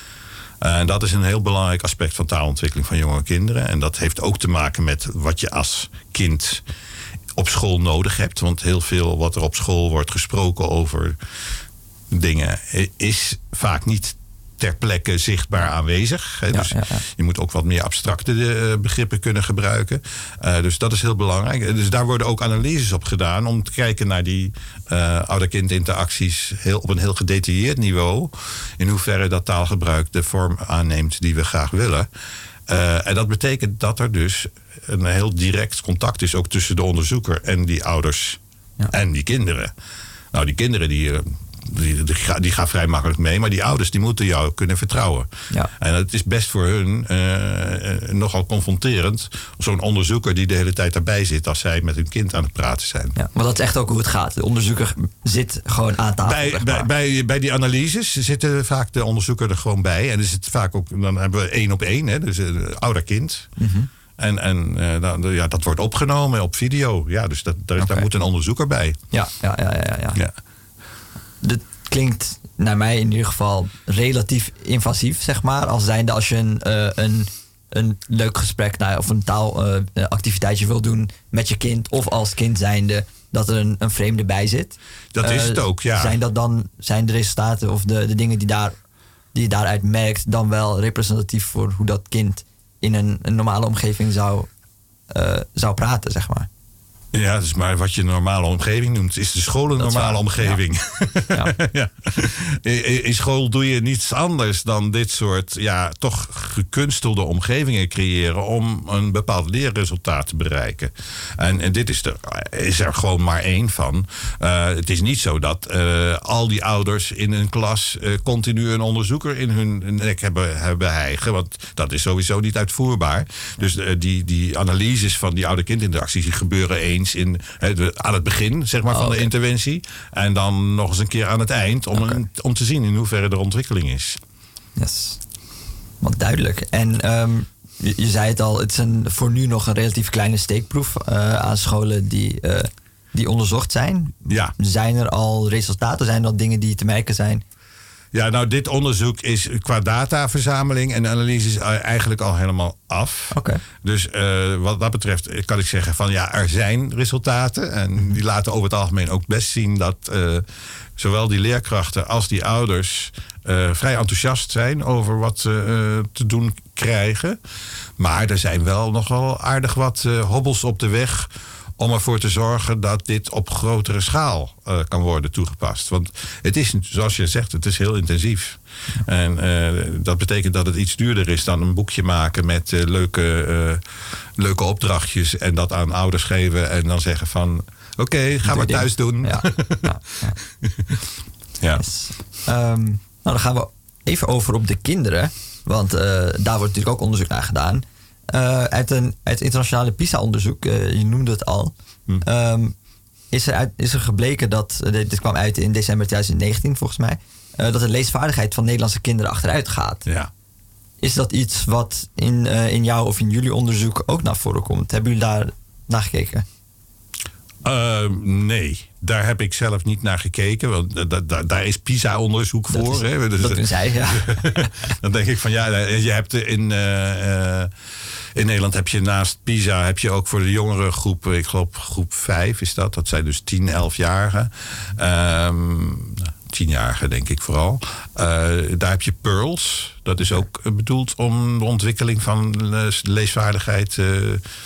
En uh, dat is een heel belangrijk aspect van taalontwikkeling van jonge kinderen. En dat heeft ook te maken met wat je als kind op school nodig hebt. Want heel veel wat er op school wordt gesproken over dingen is vaak niet ter plekke zichtbaar aanwezig. Hè. Dus ja, ja, ja. je moet ook wat meer abstracte uh, begrippen kunnen gebruiken. Uh, dus dat is heel belangrijk. Dus daar worden ook analyses op gedaan om te kijken naar die uh, ouder-kind interacties heel, op een heel gedetailleerd niveau. In hoeverre dat taalgebruik de vorm aanneemt die we graag willen. Uh, en dat betekent dat er dus een heel direct contact is ook tussen de onderzoeker en die ouders ja. en die kinderen. Nou, die kinderen die Uh, Die, die, die gaan vrij makkelijk mee. Maar die ouders die moeten jou kunnen vertrouwen. Ja. En het is best voor hun uh, nogal confronterend. Zo'n onderzoeker die de hele tijd daarbij zit als zij met hun kind aan het praten zijn. Ja, maar dat is echt ook hoe het gaat. De onderzoeker zit gewoon aan tafel. Bij, zeg bij, maar. bij, bij die analyses zitten vaak de onderzoeker er gewoon bij. En is het vaak ook, dan hebben we één op één. Hè, dus uh, ouder-kind. Mm-hmm. En, en uh, dan, ja, dat wordt opgenomen op video. Ja, dus dat, daar, okay. daar moet een onderzoeker bij. Ja, ja, ja, ja, ja. ja. Dat klinkt naar mij in ieder geval relatief invasief, zeg maar. Als zijnde als je een, uh, een, een leuk gesprek nou, of een taalactiviteitje uh, wil doen met je kind. Of als kind zijnde dat er een, een vreemde bij zit. Dat is uh, het ook, ja. Zijn dat dan zijn de resultaten of de, de dingen die, daar, die je daaruit merkt dan wel representatief voor hoe dat kind in een, een normale omgeving zou, uh, zou praten, zeg maar? Ja, dat is maar wat je een normale omgeving noemt. Is de school een Dat normale waar. omgeving? Ja. Ja. In, in school doe je niets anders dan dit soort ja, toch gekunstelde omgevingen creëren om een bepaald leerresultaat te bereiken. En, en dit is er, is er gewoon maar één van. Uh, het is niet zo dat uh, al die ouders in een klas uh, continu een onderzoeker in hun nek hebben, hebben hijgen. Want dat is sowieso niet uitvoerbaar. Dus uh, die, die analyses van die ouder-kindinteracties die gebeuren eens in, he, de, aan het begin zeg maar, van oh, okay. de interventie. En dan nog eens een keer aan het eind om, okay. een, om te zien in hoeverre er ontwikkeling is. Yes. Wat duidelijk. En um, je, je zei het al, het is een, voor nu nog een relatief kleine steekproef uh, aan scholen die, uh, die onderzocht zijn. Ja. Zijn er al resultaten? Zijn er al dingen die te merken zijn? Ja, nou, dit onderzoek is qua dataverzameling en analyse is eigenlijk al helemaal af. Okay. Dus uh, wat dat betreft kan ik zeggen van ja, er zijn resultaten. En die laten over het algemeen ook best zien dat uh, zowel die leerkrachten als die ouders uh, vrij enthousiast zijn over wat ze uh, te doen krijgen. Maar er zijn wel nog wel aardig wat uh, hobbels op de weg om ervoor te zorgen dat dit op grotere schaal uh, kan worden toegepast. Want het is, zoals je zegt, het is heel intensief. Ja. En uh, dat betekent dat het iets duurder is dan een boekje maken met uh, leuke, uh, leuke opdrachtjes en dat aan ouders geven en dan zeggen van oké, okay, ga maar thuis doen. Ja. ja, ja. ja. Yes. Um, nou, dan gaan we even over op de kinderen. Want uh, daar wordt natuurlijk ook onderzoek naar gedaan. Uh, uit, een, uit internationale PISA-onderzoek, uh, je noemde het al, hm. um, is, er uit, is er gebleken dat, uh, dit kwam uit in december twintig negentien volgens mij, uh, dat de leesvaardigheid van Nederlandse kinderen achteruit gaat. Ja. Is dat iets wat in, uh, in jouw of in jullie onderzoek ook naar voren komt? Hebben jullie daar naar gekeken? Uh, nee, daar heb ik zelf niet naar gekeken. Want da, da, daar is PISA-onderzoek voor. Dat, is, hè? Dus, dat doen zij, ja. Dan denk ik van ja, je hebt in, uh, uh, in Nederland heb je naast PISA heb je ook voor de jongere groep, ik geloof groep vijf is dat. Dat zijn dus tien, elfjarigen. Um, tienjarigen denk ik vooral. Uh, daar heb je Pearls. Dat is ook bedoeld om de ontwikkeling van leesvaardigheid uh,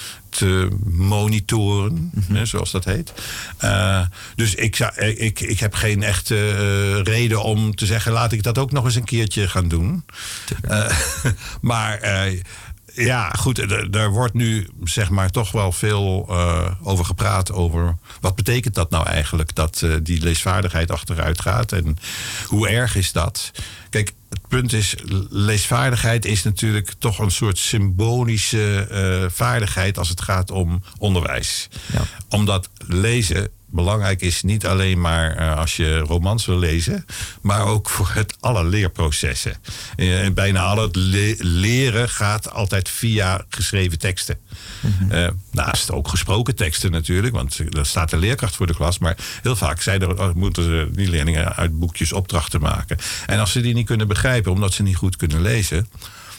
te monitoren, mm-hmm. hè, zoals dat heet. Uh, dus ik, ik, ik heb geen echte uh, reden om te zeggen, laat ik dat ook nog eens een keertje gaan doen. Uh, maar uh, ja, goed, er, er wordt nu zeg maar toch wel veel uh, over gepraat over wat betekent dat nou eigenlijk, dat uh, die leesvaardigheid achteruit gaat en hoe erg is dat? Kijk, het punt is, leesvaardigheid is natuurlijk toch een soort symbolische uh, vaardigheid als het gaat om onderwijs. Ja. Omdat lezen belangrijk is niet alleen maar uh, als je romans wil lezen, maar ook voor het alle leerprocessen. Uh, bijna al het le- leren gaat altijd via geschreven teksten. Mm-hmm. Uh, naast ook gesproken teksten natuurlijk, want er staat de leerkracht voor de klas, maar heel vaak zijn er, moeten die leerlingen uit boekjes opdrachten maken. En als ze die niet kunnen begrijpen, omdat ze niet goed kunnen lezen,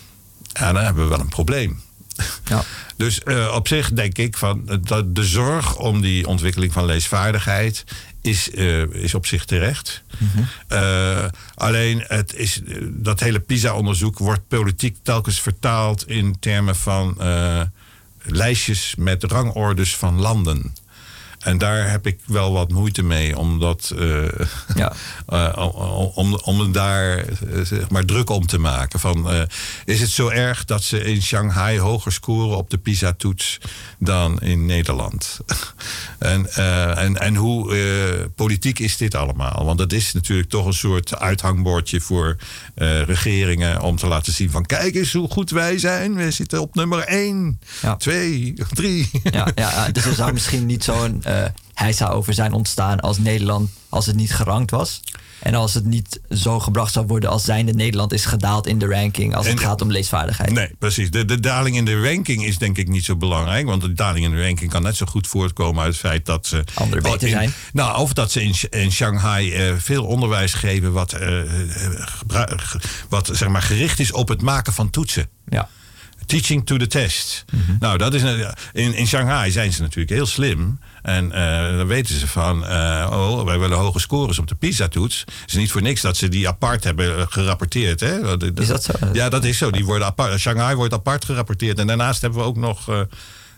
ja, dan hebben we wel een probleem. Ja. Dus uh, op zich denk ik van dat de zorg om die ontwikkeling van leesvaardigheid is, uh, is op zich terecht. Mm-hmm. Uh, alleen het is, dat hele PISA-onderzoek wordt politiek telkens vertaald in termen van uh, lijstjes met rangordes van landen. En daar heb ik wel wat moeite mee, omdat uh, ja. uh, om, om daar uh, zeg maar druk om te maken. Van, uh, is het zo erg dat ze in Shanghai hoger scoren op de PISA-toets dan in Nederland? en, uh, en, en hoe uh, politiek is dit allemaal? Want dat is natuurlijk toch een soort uithangbordje voor uh, regeringen om te laten zien van kijk eens hoe goed wij zijn. We zitten op nummer één, ja. twee, drie. Ja, ja, dus er zou misschien niet zo'n Uh, hij zou over zijn ontstaan als Nederland als het niet gerankt was. En als het niet zo gebracht zou worden als zijnde Nederland is gedaald in de ranking als het en, gaat om leesvaardigheid. Nee, precies. De, de daling in de ranking is denk ik niet zo belangrijk. Want de daling in de ranking kan net zo goed voortkomen uit het feit dat ze anderen beter in, zijn. Nou, of dat ze in, in Shanghai uh, veel onderwijs geven wat, uh, gebru- wat zeg maar gericht is op het maken van toetsen. Ja. Teaching to the test. Mm-hmm. Nou, dat is in, in Shanghai zijn ze natuurlijk heel slim. En uh, dan weten ze van, uh, oh, wij willen hoge scores op de PISA-toets. Het is niet voor niks dat ze die apart hebben gerapporteerd. Hè? Is dat zo? Ja, dat is zo. Die worden apart, Shanghai wordt apart gerapporteerd. En daarnaast hebben we ook nog uh,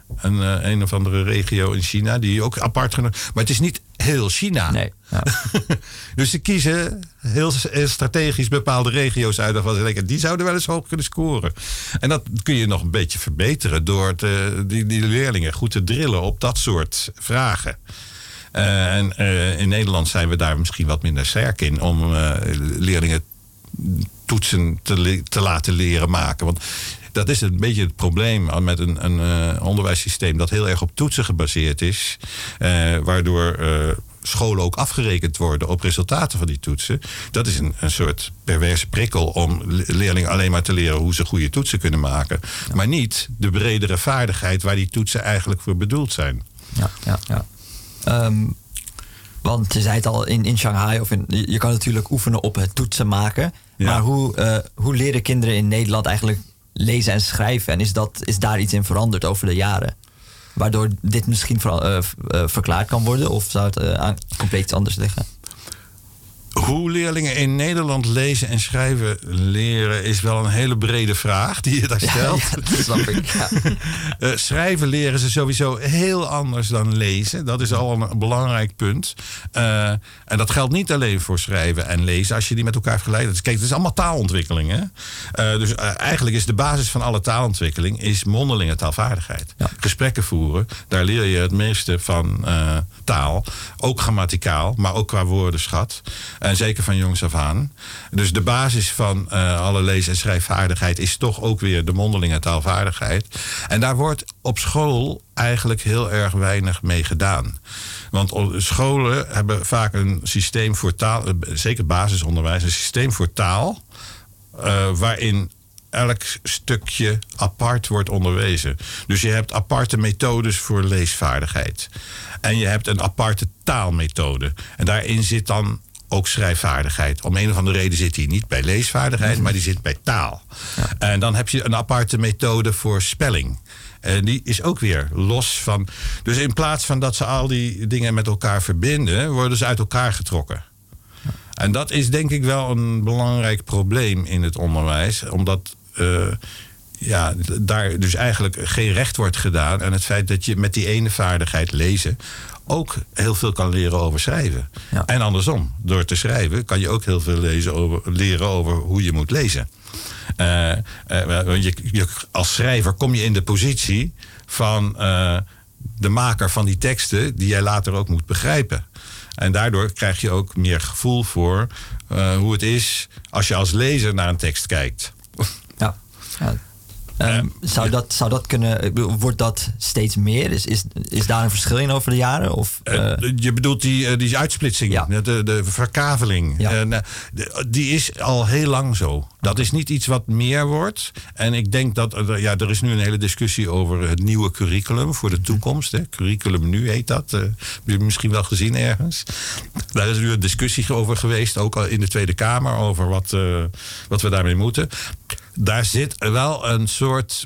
Een, uh, een of andere regio in China, die ook apart genomen. Maar het is niet heel China. Nee. Ja. Dus ze kiezen heel, heel strategisch bepaalde regio's uit. Waarvan ze denken, die zouden wel eens hoog kunnen scoren. En dat kun je nog een beetje verbeteren door te, die, die leerlingen goed te drillen op dat soort vragen. Uh, en uh, in Nederland zijn we daar misschien wat minder sterk in om uh, leerlingen toetsen te, le- te laten leren maken. Want dat is een beetje het probleem met een, een uh, onderwijssysteem dat heel erg op toetsen gebaseerd is. Uh, waardoor uh, scholen ook afgerekend worden op resultaten van die toetsen. Dat is een, een soort perverse prikkel om leerlingen alleen maar te leren hoe ze goede toetsen kunnen maken. Ja. Maar niet de bredere vaardigheid waar die toetsen eigenlijk voor bedoeld zijn. Ja, ja, ja. Um, want je zei het al, in, in Shanghai, of in, je kan natuurlijk oefenen op het toetsen maken. Ja. Maar hoe, uh, hoe leren kinderen in Nederland eigenlijk lezen en schrijven? En is, dat, is daar iets in veranderd over de jaren? Waardoor dit misschien ver, uh, uh, verklaard kan worden? Of zou het uh, aan, compleet iets anders liggen? Hoe leerlingen in Nederland lezen en schrijven leren is wel een hele brede vraag die je daar stelt. Ja, ja, dat snap ik. Ja. uh, schrijven leren ze sowieso heel anders dan lezen. Dat is al een belangrijk punt. Uh, en dat geldt niet alleen voor schrijven en lezen als je die met elkaar vergelijkt. Kijk, het is allemaal taalontwikkeling. Hè? Uh, dus uh, eigenlijk is de basis van alle taalontwikkeling is mondelinge taalvaardigheid. Ja. Gesprekken voeren, daar leer je het meeste van uh, taal. Ook grammaticaal, maar ook qua woordenschat. En zeker van jongs af aan. Dus de basis van uh, alle lees- en schrijfvaardigheid is toch ook weer de mondelinge taalvaardigheid. En daar wordt op school eigenlijk heel erg weinig mee gedaan. Want scholen hebben vaak een systeem voor taal, zeker basisonderwijs, een systeem voor taal, uh, waarin elk stukje apart wordt onderwezen. Dus je hebt aparte methodes voor leesvaardigheid. En je hebt een aparte taalmethode. En daarin zit dan ook schrijfvaardigheid. Om een of andere reden zit die niet bij leesvaardigheid, mm-hmm. maar die zit bij taal. Ja. En dan heb je een aparte methode voor spelling. En die is ook weer los van. Dus in plaats van dat ze al die dingen met elkaar verbinden, worden ze uit elkaar getrokken. Ja. En dat is denk ik wel een belangrijk probleem in het onderwijs. Omdat uh, ja, daar dus eigenlijk geen recht wordt gedaan aan het feit dat je met die ene vaardigheid lezen ook heel veel kan leren over schrijven. Ja. En andersom, door te schrijven kan je ook heel veel lezen over, leren over hoe je moet lezen. Uh, uh, je, je, als schrijver kom je in de positie van uh, de maker van die teksten die jij later ook moet begrijpen. En daardoor krijg je ook meer gevoel voor uh, hoe het is als je als lezer naar een tekst kijkt. Ja, ja. Um, zou, dat, zou dat kunnen, wordt dat steeds meer? Is, is, is daar een verschil in over de jaren? Of, uh... Uh, je bedoelt die, die uitsplitsing, ja. de, de verkaveling. Ja. Uh, die is al heel lang zo. Dat is niet iets wat meer wordt. En ik denk dat, uh, ja, er is nu een hele discussie over het nieuwe curriculum voor de toekomst. Hè. Curriculum nu heet dat. Uh, heb je misschien wel gezien ergens. Daar is nu een discussie over geweest, ook al in de Tweede Kamer, over wat, uh, wat we daarmee moeten. Daar zit wel een soort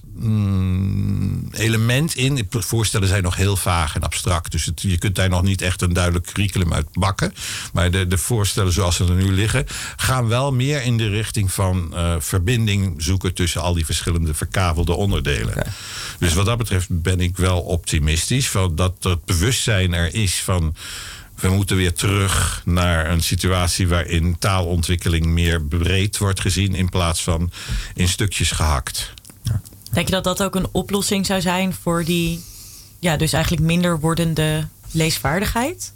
mm, element in. De voorstellen zijn nog heel vaag en abstract. Dus het, je kunt daar nog niet echt een duidelijk curriculum uit bakken. Maar de, de voorstellen zoals ze er nu liggen gaan wel meer in de richting van uh, verbinding zoeken tussen al die verschillende verkavelde onderdelen. Okay. Dus wat dat betreft ben ik wel optimistisch. Van dat het bewustzijn er is van we moeten weer terug naar een situatie waarin taalontwikkeling meer breed wordt gezien in plaats van in stukjes gehakt. Ja. Denk je dat dat ook een oplossing zou zijn voor die, ja, dus eigenlijk minder wordende leesvaardigheid?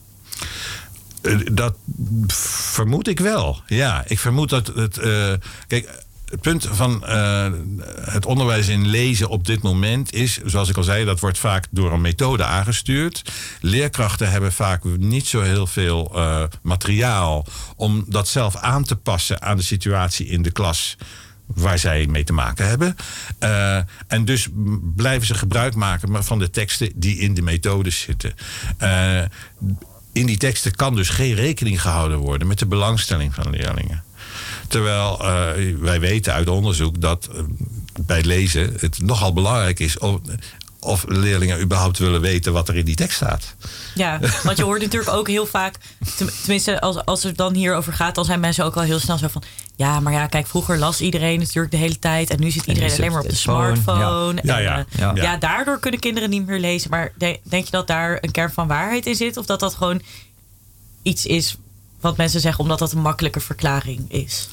Dat vermoed ik wel. Ja, ik vermoed dat het. Uh, kijk. Het punt van uh, het onderwijs in lezen op dit moment is, zoals ik al zei, dat wordt vaak door een methode aangestuurd. Leerkrachten hebben vaak niet zo heel veel uh, materiaal om dat zelf aan te passen aan de situatie in de klas waar zij mee te maken hebben. Uh, en dus blijven ze gebruik maken van de teksten die in de methodes zitten. Uh, in die teksten kan dus geen rekening gehouden worden met de belangstelling van leerlingen. Terwijl uh, wij weten uit onderzoek dat uh, bij lezen het nogal belangrijk is of, of leerlingen überhaupt willen weten wat er in die tekst staat. Ja, want je hoort natuurlijk ook heel vaak, tenminste als, als het dan hierover gaat, dan zijn mensen ook al heel snel zo van, ja, maar ja, kijk, vroeger las iedereen natuurlijk de hele tijd. En nu zit iedereen alleen maar op de smartphone. Ja, en, ja, uh, ja. ja. ja, daardoor kunnen kinderen niet meer lezen. Maar de, denk je dat daar een kern van waarheid in zit? Of dat dat gewoon iets is wat mensen zeggen omdat dat een makkelijke verklaring is?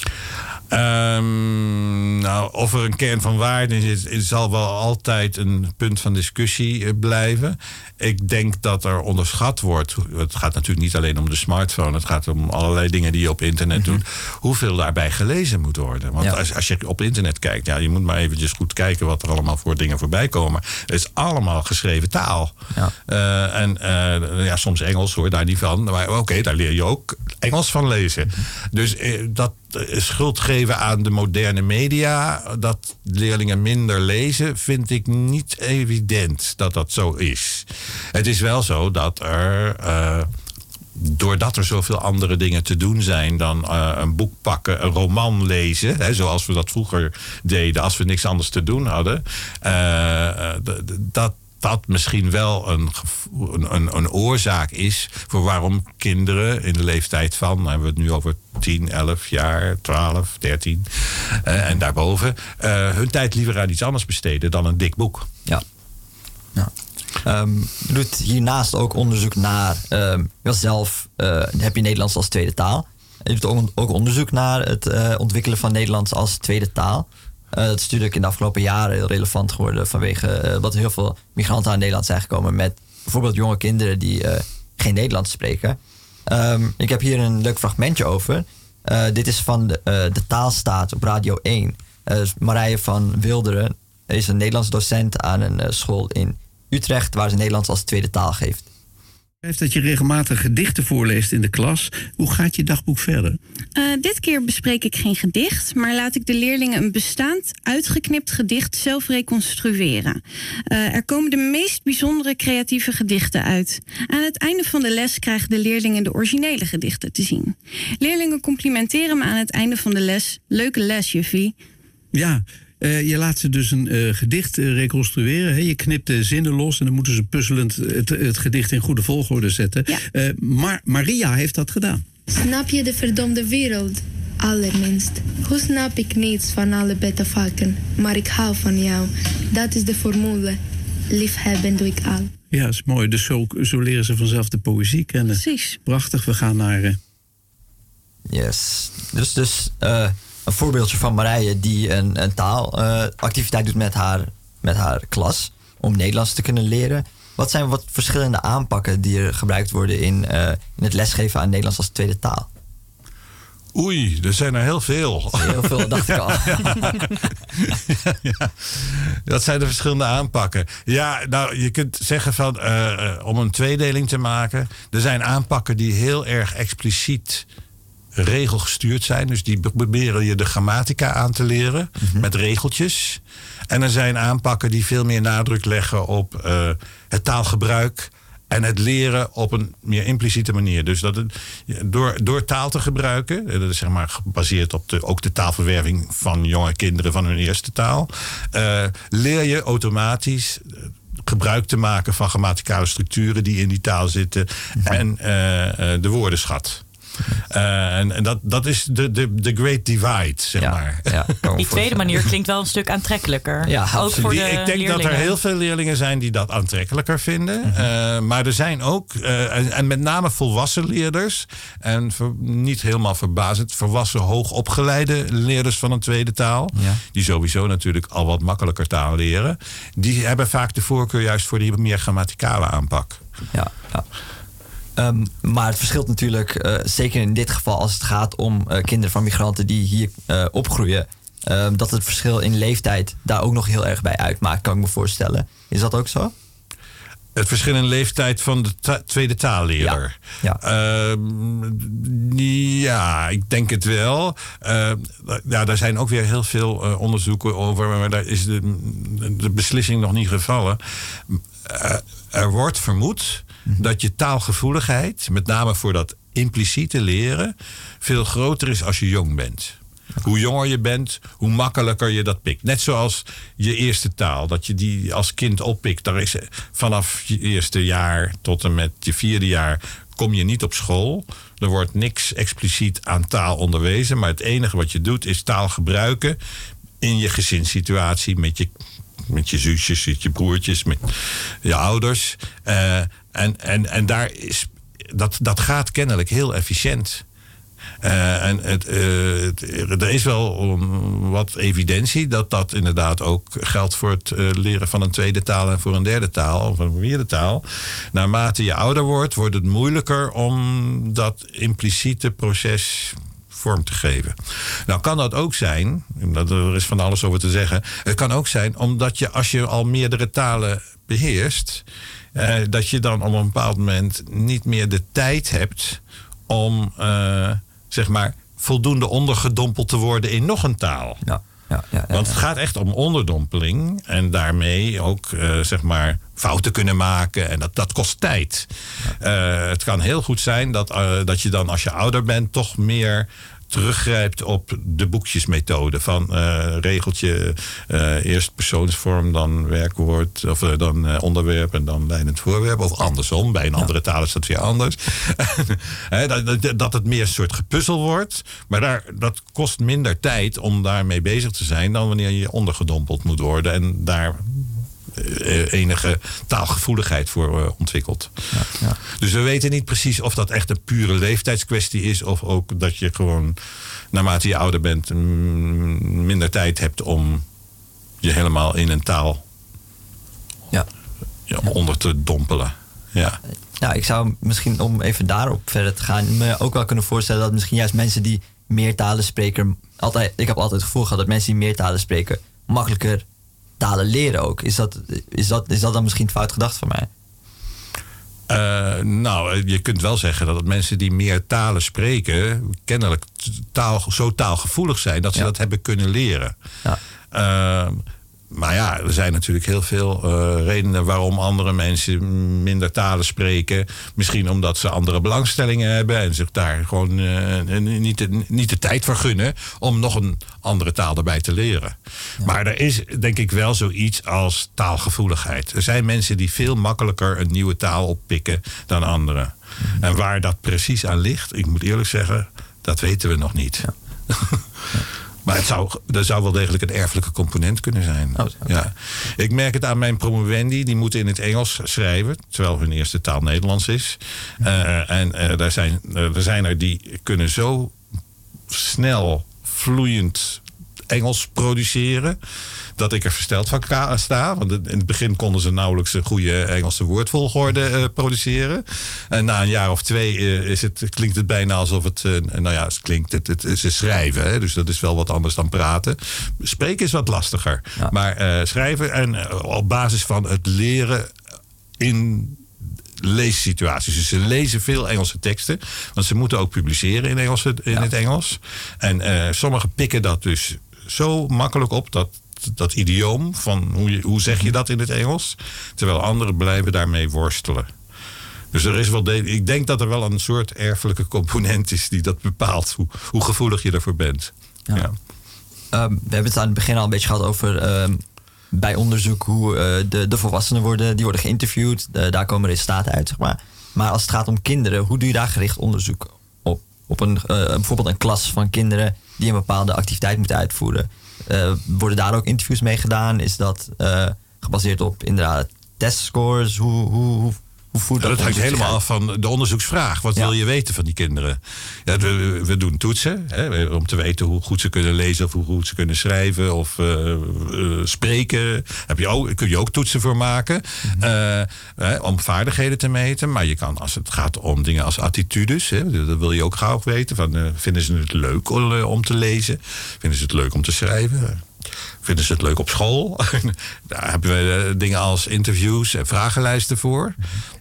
Um, nou, of er een kern van waarde in zit, het zal wel altijd een punt van discussie uh, blijven. Ik denk dat er onderschat wordt. Het gaat natuurlijk niet alleen om de smartphone. Het gaat om allerlei dingen die je op internet mm-hmm. doet. Hoeveel daarbij gelezen moet worden. Want ja. als, als je op internet kijkt, ja, je moet maar eventjes goed kijken wat er allemaal voor dingen voorbij komen. Het is allemaal geschreven taal. Ja. Uh, en uh, ja, soms Engels hoor, daar niet van. Maar oké, okay, daar leer je ook Engels van lezen. Mm-hmm. Dus uh, dat schuld geven aan de moderne media, dat leerlingen minder lezen, vind ik niet evident dat dat zo is. Het is wel zo dat er, uh, doordat er zoveel andere dingen te doen zijn dan uh, een boek pakken, een roman lezen, hè, zoals we dat vroeger deden als we niks anders te doen hadden, uh, d- d- dat dat misschien wel een, een, een oorzaak is voor waarom kinderen in de leeftijd van, dan hebben we het nu over tien, elf jaar, twaalf, dertien uh, en daarboven, uh, hun tijd liever aan iets anders besteden dan een dik boek. Ja. ja. Um, je doet hiernaast ook onderzoek naar, um, zelf uh, heb je Nederlands als tweede taal. Je doet ook, ook onderzoek naar het uh, ontwikkelen van Nederlands als tweede taal. Uh, dat is natuurlijk in de afgelopen jaren heel relevant geworden vanwege uh, dat er heel veel migranten aan Nederland zijn gekomen met bijvoorbeeld jonge kinderen die uh, geen Nederlands spreken. Um, ik heb hier een leuk fragmentje over. Uh, dit is van de, uh, de Taalstaat op Radio één. Uh, Marije van Wilderen is een Nederlands docent aan een uh, school in Utrecht waar ze Nederlands als tweede taal geeft. Dat je regelmatig gedichten voorleest in de klas. Hoe gaat je dagboek verder? Uh, dit keer bespreek ik geen gedicht, maar laat ik de leerlingen een bestaand, uitgeknipt gedicht zelf reconstrueren. Uh, er komen de meest bijzondere creatieve gedichten uit. Aan het einde van de les krijgen de leerlingen de originele gedichten te zien. Leerlingen complimenteren me aan het einde van de les. Leuke les, juffie. Ja. Uh, je laat ze dus een uh, gedicht uh, reconstrueren. He. Je knipt de zinnen los en dan moeten ze puzzelend het, het gedicht in goede volgorde zetten. Ja. Uh, maar Maria heeft dat gedaan. Snap je de verdomde wereld? Allerminst. Hoe snap ik niets van alle beta-vakken? Maar ik hou van jou. Dat is de formule. Liefhebben doe ik al. Ja, dat is mooi. Dus zo, zo leren ze vanzelf de poëzie kennen. Precies. Prachtig. We gaan naar... Uh... Yes. Dus... dus uh... een voorbeeldje van Marije die een, een taalactiviteit uh, doet met haar, met haar klas om Nederlands te kunnen leren. Wat zijn wat verschillende aanpakken die er gebruikt worden in, uh, in het lesgeven aan Nederlands als tweede taal? Oei, er zijn er heel veel. Heel veel, dacht ik al. Ja, ja, ja. Dat zijn de verschillende aanpakken. Ja, nou, je kunt zeggen van, uh, om een tweedeling te maken. Er zijn aanpakken die heel erg expliciet regelgestuurd zijn. Dus die proberen je de grammatica aan te leren. Mm-hmm. Met regeltjes. En er zijn aanpakken die veel meer nadruk leggen op uh, het taalgebruik. En het leren op een meer impliciete manier. Dus dat het, door, door taal te gebruiken. Dat is zeg maar gebaseerd op de, ook de taalverwerving van jonge kinderen van hun eerste taal. Uh, leer je automatisch gebruik te maken van grammaticale structuren die in die taal zitten. Mm-hmm. En uh, uh, de woordenschat. Uh, en en dat, dat is de, de, de great divide, zeg ja, maar. Ja, die tweede manier klinkt wel een stuk aantrekkelijker. Ja, ook voor de die, ik denk leerlingen. dat er heel veel leerlingen zijn die dat aantrekkelijker vinden. Mm-hmm. Uh, maar er zijn ook, uh, en, en met name volwassen leerders, en ver, niet helemaal verbazend, volwassen hoogopgeleide leerders van een tweede taal, ja. die sowieso natuurlijk al wat makkelijker taal leren, die hebben vaak de voorkeur juist voor die meer grammaticale aanpak. Ja, ja. Um, maar het verschilt natuurlijk, uh, zeker in dit geval als het gaat om uh, kinderen van migranten die hier uh, opgroeien, uh, dat het verschil in leeftijd daar ook nog heel erg bij uitmaakt, kan ik me voorstellen. Is dat ook zo? Het verschil in leeftijd van de ta- tweede taalleerder. Ja, ja. Uh, ja, ik denk het wel. Uh, ja, daar zijn ook weer heel veel uh, onderzoeken over, maar daar is de, de beslissing nog niet gevallen. Uh, er wordt vermoed dat je taalgevoeligheid, met name voor dat impliciete leren, veel groter is als je jong bent. Hoe jonger je bent, hoe makkelijker je dat pikt. Net zoals je eerste taal, dat je die als kind oppikt. Daar is vanaf je eerste jaar tot en met je vierde jaar kom je niet op school. Er wordt niks expliciet aan taal onderwezen. Maar het enige wat je doet is taal gebruiken in je gezinssituatie. Met je, met je zusjes, met je broertjes, met je ouders. Uh, en, en, en daar is, dat, dat gaat kennelijk heel efficiënt. Uh, en het, uh, het, er is wel um, wat evidentie dat dat inderdaad ook geldt voor het uh, leren van een tweede taal en voor een derde taal of een vierde taal. Naarmate je ouder wordt, wordt het moeilijker om dat impliciete proces vorm te geven. Nou kan dat ook zijn, er is van alles over te zeggen, het kan ook zijn omdat je als je al meerdere talen beheerst, uh, dat je dan op een bepaald moment niet meer de tijd hebt om uh, zeg maar voldoende ondergedompeld te worden in nog een taal. Ja, ja, ja, ja, Want het gaat echt om onderdompeling en daarmee ook uh, zeg maar fouten kunnen maken en dat, dat kost tijd. Ja. Uh, het kan heel goed zijn dat, uh, dat je dan als je ouder bent toch meer teruggrijpt op de boekjesmethode van uh, regeltje uh, eerst persoonsvorm, dan werkwoord of uh, dan uh, onderwerp en dan leidend voorwerp of andersom. Bij een andere ja. taal is dat weer anders. He, dat, dat, dat het meer een soort gepuzzel wordt, maar daar, dat kost minder tijd om daarmee bezig te zijn dan wanneer je ondergedompeld moet worden en daar enige taalgevoeligheid voor uh, ontwikkeld. Ja, ja. Dus we weten niet precies of dat echt een pure leeftijdskwestie is of ook dat je gewoon naarmate je ouder bent m- minder tijd hebt om je helemaal in een taal ja. Ja, onder te dompelen. Ja. Ja, ik zou misschien om even daarop verder te gaan me ook wel kunnen voorstellen dat misschien juist mensen die meer talen spreken, altijd, ik heb altijd het gevoel gehad dat mensen die meer talen spreken makkelijker talen leren ook. Is dat, is dat, is dat dan misschien fout gedacht van mij? Uh, nou, je kunt wel zeggen dat mensen die meer talen spreken kennelijk taal, zo taalgevoelig zijn dat ze ja. dat hebben kunnen leren. Ja. Uh, maar ja, er zijn natuurlijk heel veel uh, redenen waarom andere mensen minder talen spreken. Misschien omdat ze andere belangstellingen hebben en zich daar gewoon uh, niet, de, niet de tijd voor gunnen om nog een andere taal erbij te leren. Ja. Maar er is denk ik wel zoiets als taalgevoeligheid. Er zijn mensen die veel makkelijker een nieuwe taal oppikken dan anderen. Mm-hmm. En waar dat precies aan ligt, ik moet eerlijk zeggen, dat weten we nog niet. Ja. Ja. Maar het zou, er zou wel degelijk een erfelijke component kunnen zijn. Oh, okay. Ja. Ik merk het aan mijn promovendi. Die moeten in het Engels schrijven. Terwijl hun eerste taal Nederlands is. Uh, en uh, daar zijn, uh, er zijn er die kunnen zo snel, vloeiend Engels produceren. Dat ik er versteld van sta. Want in het begin konden ze nauwelijks een goede Engelse woordvolgorde uh, produceren. En na een jaar of twee uh, is het, klinkt het bijna alsof het... Uh, nou ja, het klinkt het, het is schrijven. Hè, dus dat is wel wat anders dan praten. Spreken is wat lastiger. Ja. Maar uh, schrijven en uh, op basis van het leren in leessituaties. Dus ze lezen veel Engelse teksten. Want ze moeten ook publiceren in, Engels, in ja. het Engels. En uh, sommigen pikken dat dus zo makkelijk op dat dat idioom van hoe, je, hoe zeg je dat in het Engels, terwijl anderen blijven daarmee worstelen. Dus er is wel de, ik denk dat er wel een soort erfelijke component is die dat bepaalt, hoe, hoe gevoelig je ervoor bent. Ja. Ja. Um, we hebben het aan het begin al een beetje gehad over um, bij onderzoek hoe uh, de, de volwassenen worden, die worden geïnterviewd, uh, daar komen resultaten uit, zeg maar. Maar als het gaat om kinderen, hoe doe je daar gericht onderzoek op? Op een, uh, bijvoorbeeld een klas van kinderen die een bepaalde activiteit moeten uitvoeren. Uh, worden daar ook interviews mee gedaan? Is dat uh, gebaseerd op inderdaad testscores? Hoe, hoe, hoe, hoe voert dat? Ja, dat hangt helemaal af van de onderzoeksvraag. Wat ja. wil je weten van die kinderen? Ja, we, we doen toetsen hè, om te weten hoe goed ze kunnen lezen of hoe goed ze kunnen schrijven of uh, uh, spreken. Heb je ook, kun je ook toetsen voor maken mm-hmm. uh, hè, om vaardigheden te meten. Maar je kan, als het gaat om dingen als attitudes, hè, dat wil je ook gauw weten. Van, uh, vinden ze het leuk om, uh, om te lezen? Vinden ze het leuk om te schrijven? Vinden ze het leuk op school? Daar hebben we uh, dingen als interviews en vragenlijsten voor.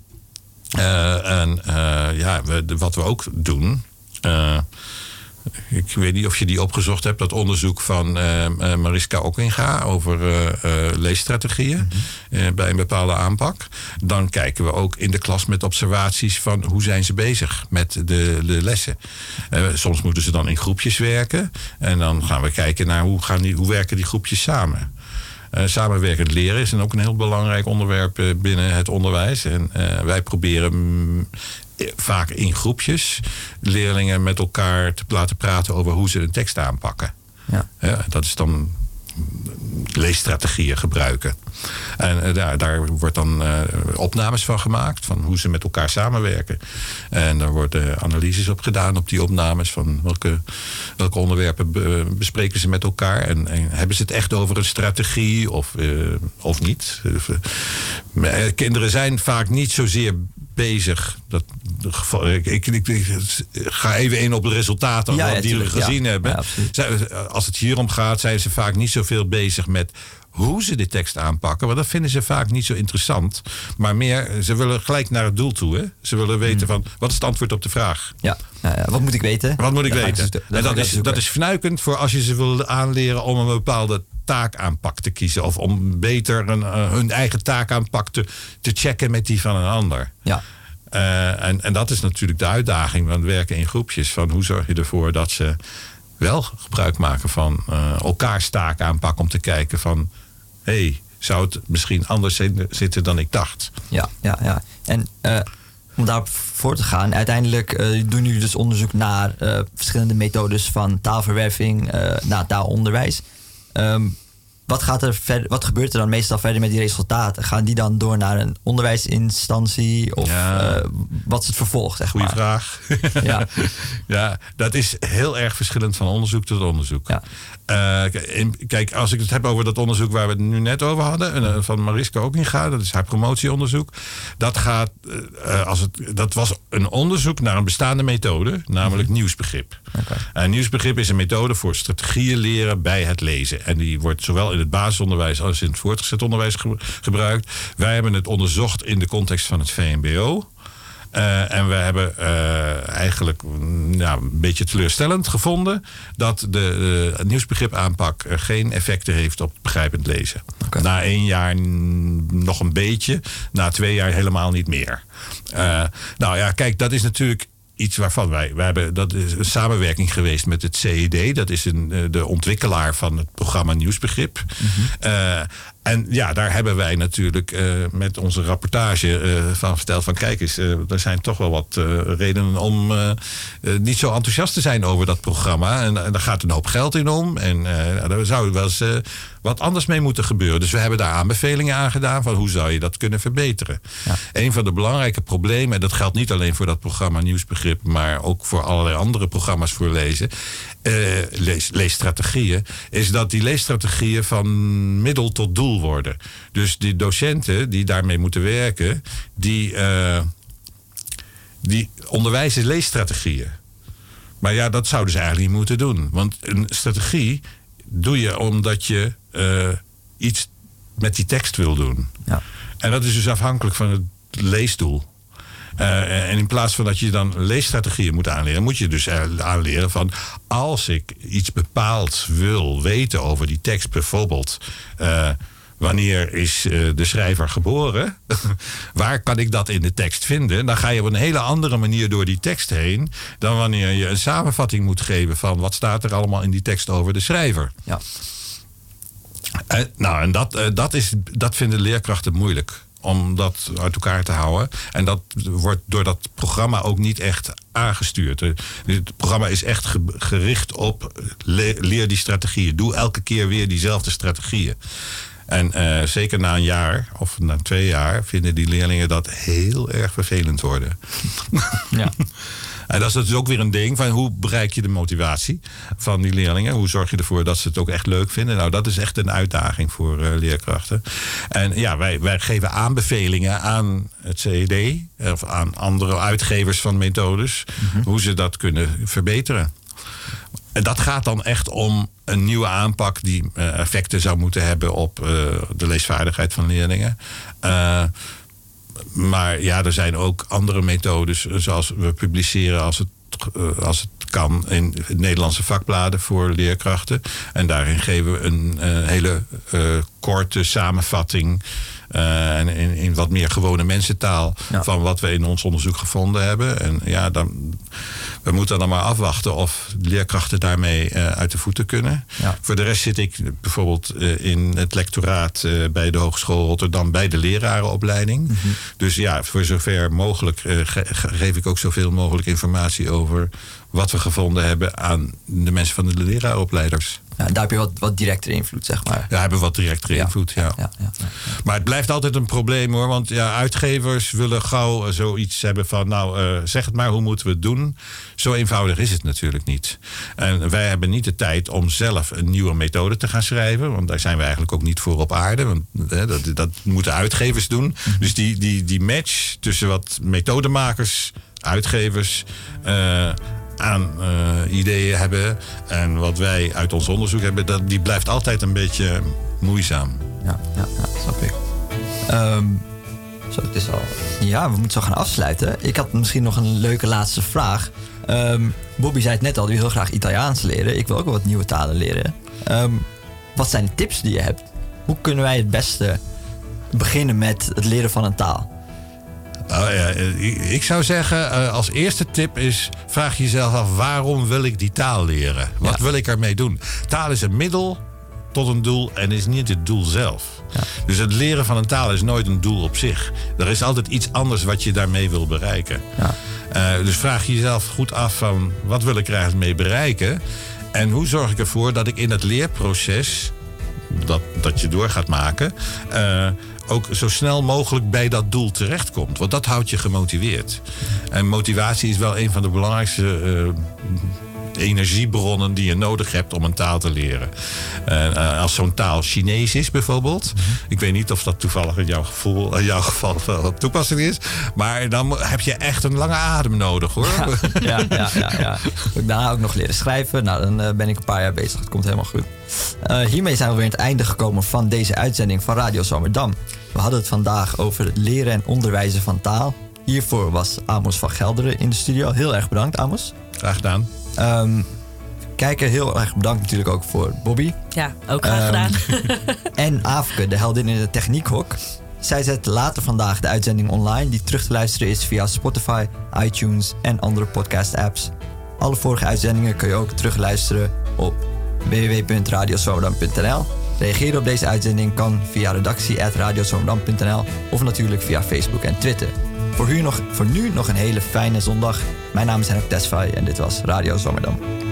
Uh, en uh, ja, we, de, wat we ook doen. Uh, ik weet niet of je die opgezocht hebt, dat onderzoek van uh, uh, Mariska Okkinga over uh, uh, leesstrategieën mm-hmm. uh, bij een bepaalde aanpak. Dan kijken we ook in de klas met observaties van hoe zijn ze bezig met de, de lessen. Uh, soms moeten ze dan in groepjes werken. En dan gaan we kijken naar hoe, gaan die, hoe werken die groepjes samen. Uh, samenwerkend leren is ook een heel belangrijk onderwerp uh, binnen het onderwijs. En uh, wij proberen vaak in groepjes leerlingen met elkaar te laten praten over hoe ze een tekst aanpakken. Ja. Ja, dat is dan leesstrategieën gebruiken. En uh, daar, daar wordt dan uh, opnames van gemaakt, van hoe ze met elkaar samenwerken. En daar worden analyses op gedaan op die opnames, van welke, welke onderwerpen be, bespreken ze met elkaar. En, en hebben ze het echt over een strategie of, uh, of niet. Uh, kinderen zijn vaak niet zozeer bezig. Dat, ik, ik, ik, ik ga even in op de resultaten ja, ja, ja, die we gezien ja. hebben. Ja, Zij, als het hierom gaat, zijn ze vaak niet zoveel bezig met hoe ze de tekst aanpakken. Want dat vinden ze vaak niet zo interessant. Maar meer, ze willen gelijk naar het doel toe. Hè? Ze willen weten van, wat is het antwoord op de vraag? Ja, ja, ja. Wat moet ik weten? Wat moet ik Dan weten? Ze, en dat is, dat is fnuikend voor als je ze wil aanleren om een bepaalde taakaanpak te kiezen. Of om beter een, uh, hun eigen taakaanpak te, te checken met die van een ander. Ja. Uh, en, en dat is natuurlijk de uitdaging van het werken in groepjes. Van hoe zorg je ervoor dat ze wel gebruik maken van uh, elkaars taakaanpak om te kijken van, hé, hey, zou het misschien anders zitten dan ik dacht? Ja, ja, ja. En uh, om daarop voor te gaan, uiteindelijk uh, doen jullie dus onderzoek naar uh, verschillende methodes van taalverwerving, uh, naar taalonderwijs. Um, Wat, gaat er verder, wat gebeurt er dan meestal verder met die resultaten? Gaan die dan door naar een onderwijsinstantie? Of ja. uh, wat is het vervolg, zeg Goeie maar? vraag. Ja. ja, dat is heel erg verschillend van onderzoek tot onderzoek. Ja. Uh, kijk, als ik het heb over dat onderzoek waar we het nu net over hadden, uh, van Mariska Okinga, dat is haar promotieonderzoek. Dat, gaat, uh, als het, dat was een onderzoek naar een bestaande methode, namelijk mm-hmm. nieuwsbegrip. Okay. Uh, nieuwsbegrip is een methode voor strategieën leren bij het lezen. En die wordt zowel in het basisonderwijs als in het voortgezet onderwijs ge- gebruikt. Wij hebben het onderzocht in de context van het V M B O. Uh, en we hebben uh, eigenlijk nou, een beetje teleurstellend gevonden dat de uh, nieuwsbegripaanpak uh, geen effecten heeft op begrijpend lezen. Okay. Na één jaar n- nog een beetje, na twee jaar helemaal niet meer. Uh, nou ja, kijk, dat is natuurlijk iets waarvan wij, wij hebben, dat is een samenwerking geweest met het C E D. Dat is een, de ontwikkelaar van het programma Nieuwsbegrip. Mm-hmm. Uh, en ja, daar hebben wij natuurlijk uh, met onze rapportage uh, van verteld van, kijk eens, uh, er zijn toch wel wat uh, redenen om uh, uh, niet zo enthousiast te zijn over dat programma. En, en daar gaat een hoop geld in om. En uh, daar zou wel eens uh, wat anders mee moeten gebeuren. Dus we hebben daar aanbevelingen aan gedaan van hoe zou je dat kunnen verbeteren. Ja. Een van de belangrijke problemen, en dat geldt niet alleen voor dat programma Nieuwsbegrip, maar ook voor allerlei andere programma's voor lezen, uh, lees, leesstrategieën, is dat die leesstrategieën van middel tot doel worden. Dus die docenten die daarmee moeten werken, die, uh, die onderwijzen leesstrategieën. Maar ja, dat zouden ze eigenlijk niet moeten doen. Want een strategie doe je omdat je uh, iets met die tekst wil doen. Ja. En dat is dus afhankelijk van het leesdoel. Uh, en in plaats van dat je dan leesstrategieën moet aanleren, moet je dus aanleren van, als ik iets bepaald wil weten over die tekst, bijvoorbeeld Uh, wanneer is uh, de schrijver geboren? Waar kan ik dat in de tekst vinden? Dan ga je op een hele andere manier door die tekst heen dan wanneer je een samenvatting moet geven van wat staat er allemaal in die tekst over de schrijver. Ja. Uh, nou, en dat, uh, dat, is, dat vinden leerkrachten moeilijk om dat uit elkaar te houden. En dat wordt door dat programma ook niet echt aangestuurd. Het programma is echt gericht op le- leer die strategieën. Doe elke keer weer diezelfde strategieën. En uh, zeker na een jaar of na twee jaar vinden die leerlingen dat heel erg vervelend worden. Ja. En dat is dus ook weer een ding van hoe bereik je de motivatie van die leerlingen? Hoe zorg je ervoor dat ze het ook echt leuk vinden? Nou, dat is echt een uitdaging voor uh, leerkrachten. En ja, wij, wij geven aanbevelingen aan het C E D of aan andere uitgevers van methodes, mm-hmm. hoe ze dat kunnen verbeteren. En dat gaat dan echt om een nieuwe aanpak die uh, effecten zou moeten hebben op uh, de leesvaardigheid van leerlingen. Uh, maar ja, er zijn ook andere methodes, zoals we publiceren als het, uh, als het kan in Nederlandse vakbladen voor leerkrachten. En daarin geven we een uh, hele uh, korte samenvatting Uh, en in, in wat meer gewone mensentaal ja. van wat we in ons onderzoek gevonden hebben. En ja, dan, we moeten dan maar afwachten of leerkrachten daarmee uh, uit de voeten kunnen. Ja. Voor de rest zit ik bijvoorbeeld uh, in het lectoraat uh, bij de Hogeschool Rotterdam bij de lerarenopleiding. Mm-hmm. Dus ja, voor zover mogelijk uh, ge- geef ik ook zoveel mogelijk informatie over wat we gevonden hebben aan de mensen van de leraaropleiders. Ja, daar heb je wat, wat directere invloed, zeg maar. Ja, hebben we wat directere ja. invloed, ja. Ja, ja, ja, ja. Maar het blijft altijd een probleem, hoor. Want ja, uitgevers willen gauw zoiets hebben van, nou, uh, zeg het maar, hoe moeten we het doen? Zo eenvoudig is het natuurlijk niet. En wij hebben niet de tijd om zelf een nieuwe methode te gaan schrijven. Want daar zijn we eigenlijk ook niet voor op aarde. Want hè, dat, dat moeten uitgevers doen. Mm-hmm. Dus die, die, die match tussen wat methodemakers, uitgevers Uh, aan uh, ideeën hebben en wat wij uit ons onderzoek hebben, dat, die blijft altijd een beetje moeizaam. Ja, ja, ja snap ik. Um, zo, het is al. Ja, we moeten zo gaan afsluiten. Ik had misschien nog een leuke laatste vraag. Um, Bobby zei het net al, die wil heel graag Italiaans leren. Ik wil ook wel wat nieuwe talen leren. Um, wat zijn de tips die je hebt? Hoe kunnen wij het beste beginnen met het leren van een taal? Oh ja, ik zou zeggen, als eerste tip is, vraag jezelf af, waarom wil ik die taal leren? Wat ja. wil ik ermee doen? Taal is een middel tot een doel en is niet het doel zelf. Ja. Dus het leren van een taal is nooit een doel op zich. Er is altijd iets anders wat je daarmee wil bereiken. Ja. Uh, dus vraag jezelf goed af van, wat wil ik er eigenlijk mee bereiken? En hoe zorg ik ervoor dat ik in het leerproces, dat, dat je door gaat maken, Uh, ook zo snel mogelijk bij dat doel terechtkomt. Want dat houdt je gemotiveerd. En motivatie is wel een van de belangrijkste uh, energiebronnen die je nodig hebt om een taal te leren. Uh, uh, als zo'n taal Chinees is bijvoorbeeld. Mm-hmm. Ik weet niet of dat toevallig in jouw, gevoel, in jouw geval wel toepassing is. Maar dan heb je echt een lange adem nodig, hoor. Ja, ja, ja. ja, ja. Ik daarna ook nog leren schrijven. Nou, dan uh, ben ik een paar jaar bezig. Het komt helemaal goed. Uh, hiermee zijn we weer aan het einde gekomen van deze uitzending van Radio Zomerdam. We hadden het vandaag over het leren en onderwijzen van taal. Hiervoor was Amos van Gelderen in de studio. Heel erg bedankt, Amos. Graag gedaan. Um, kijker, heel erg bedankt natuurlijk ook voor Bobby. Ja, ook graag gedaan. Um, en Aafke, de heldin in het techniekhok. Zij zet later vandaag de uitzending online die terug te luisteren is via Spotify, iTunes en andere podcast-apps. Alle vorige uitzendingen kun je ook terugluisteren op w w w punt radio zomerdam punt n l. Reageren op deze uitzending kan via redactie at radio zomerdam punt n l of natuurlijk via Facebook en Twitter. Voor, nog, voor nu nog een hele fijne zondag. Mijn naam is Henk Tesfaye en dit was Radio Zomerdam.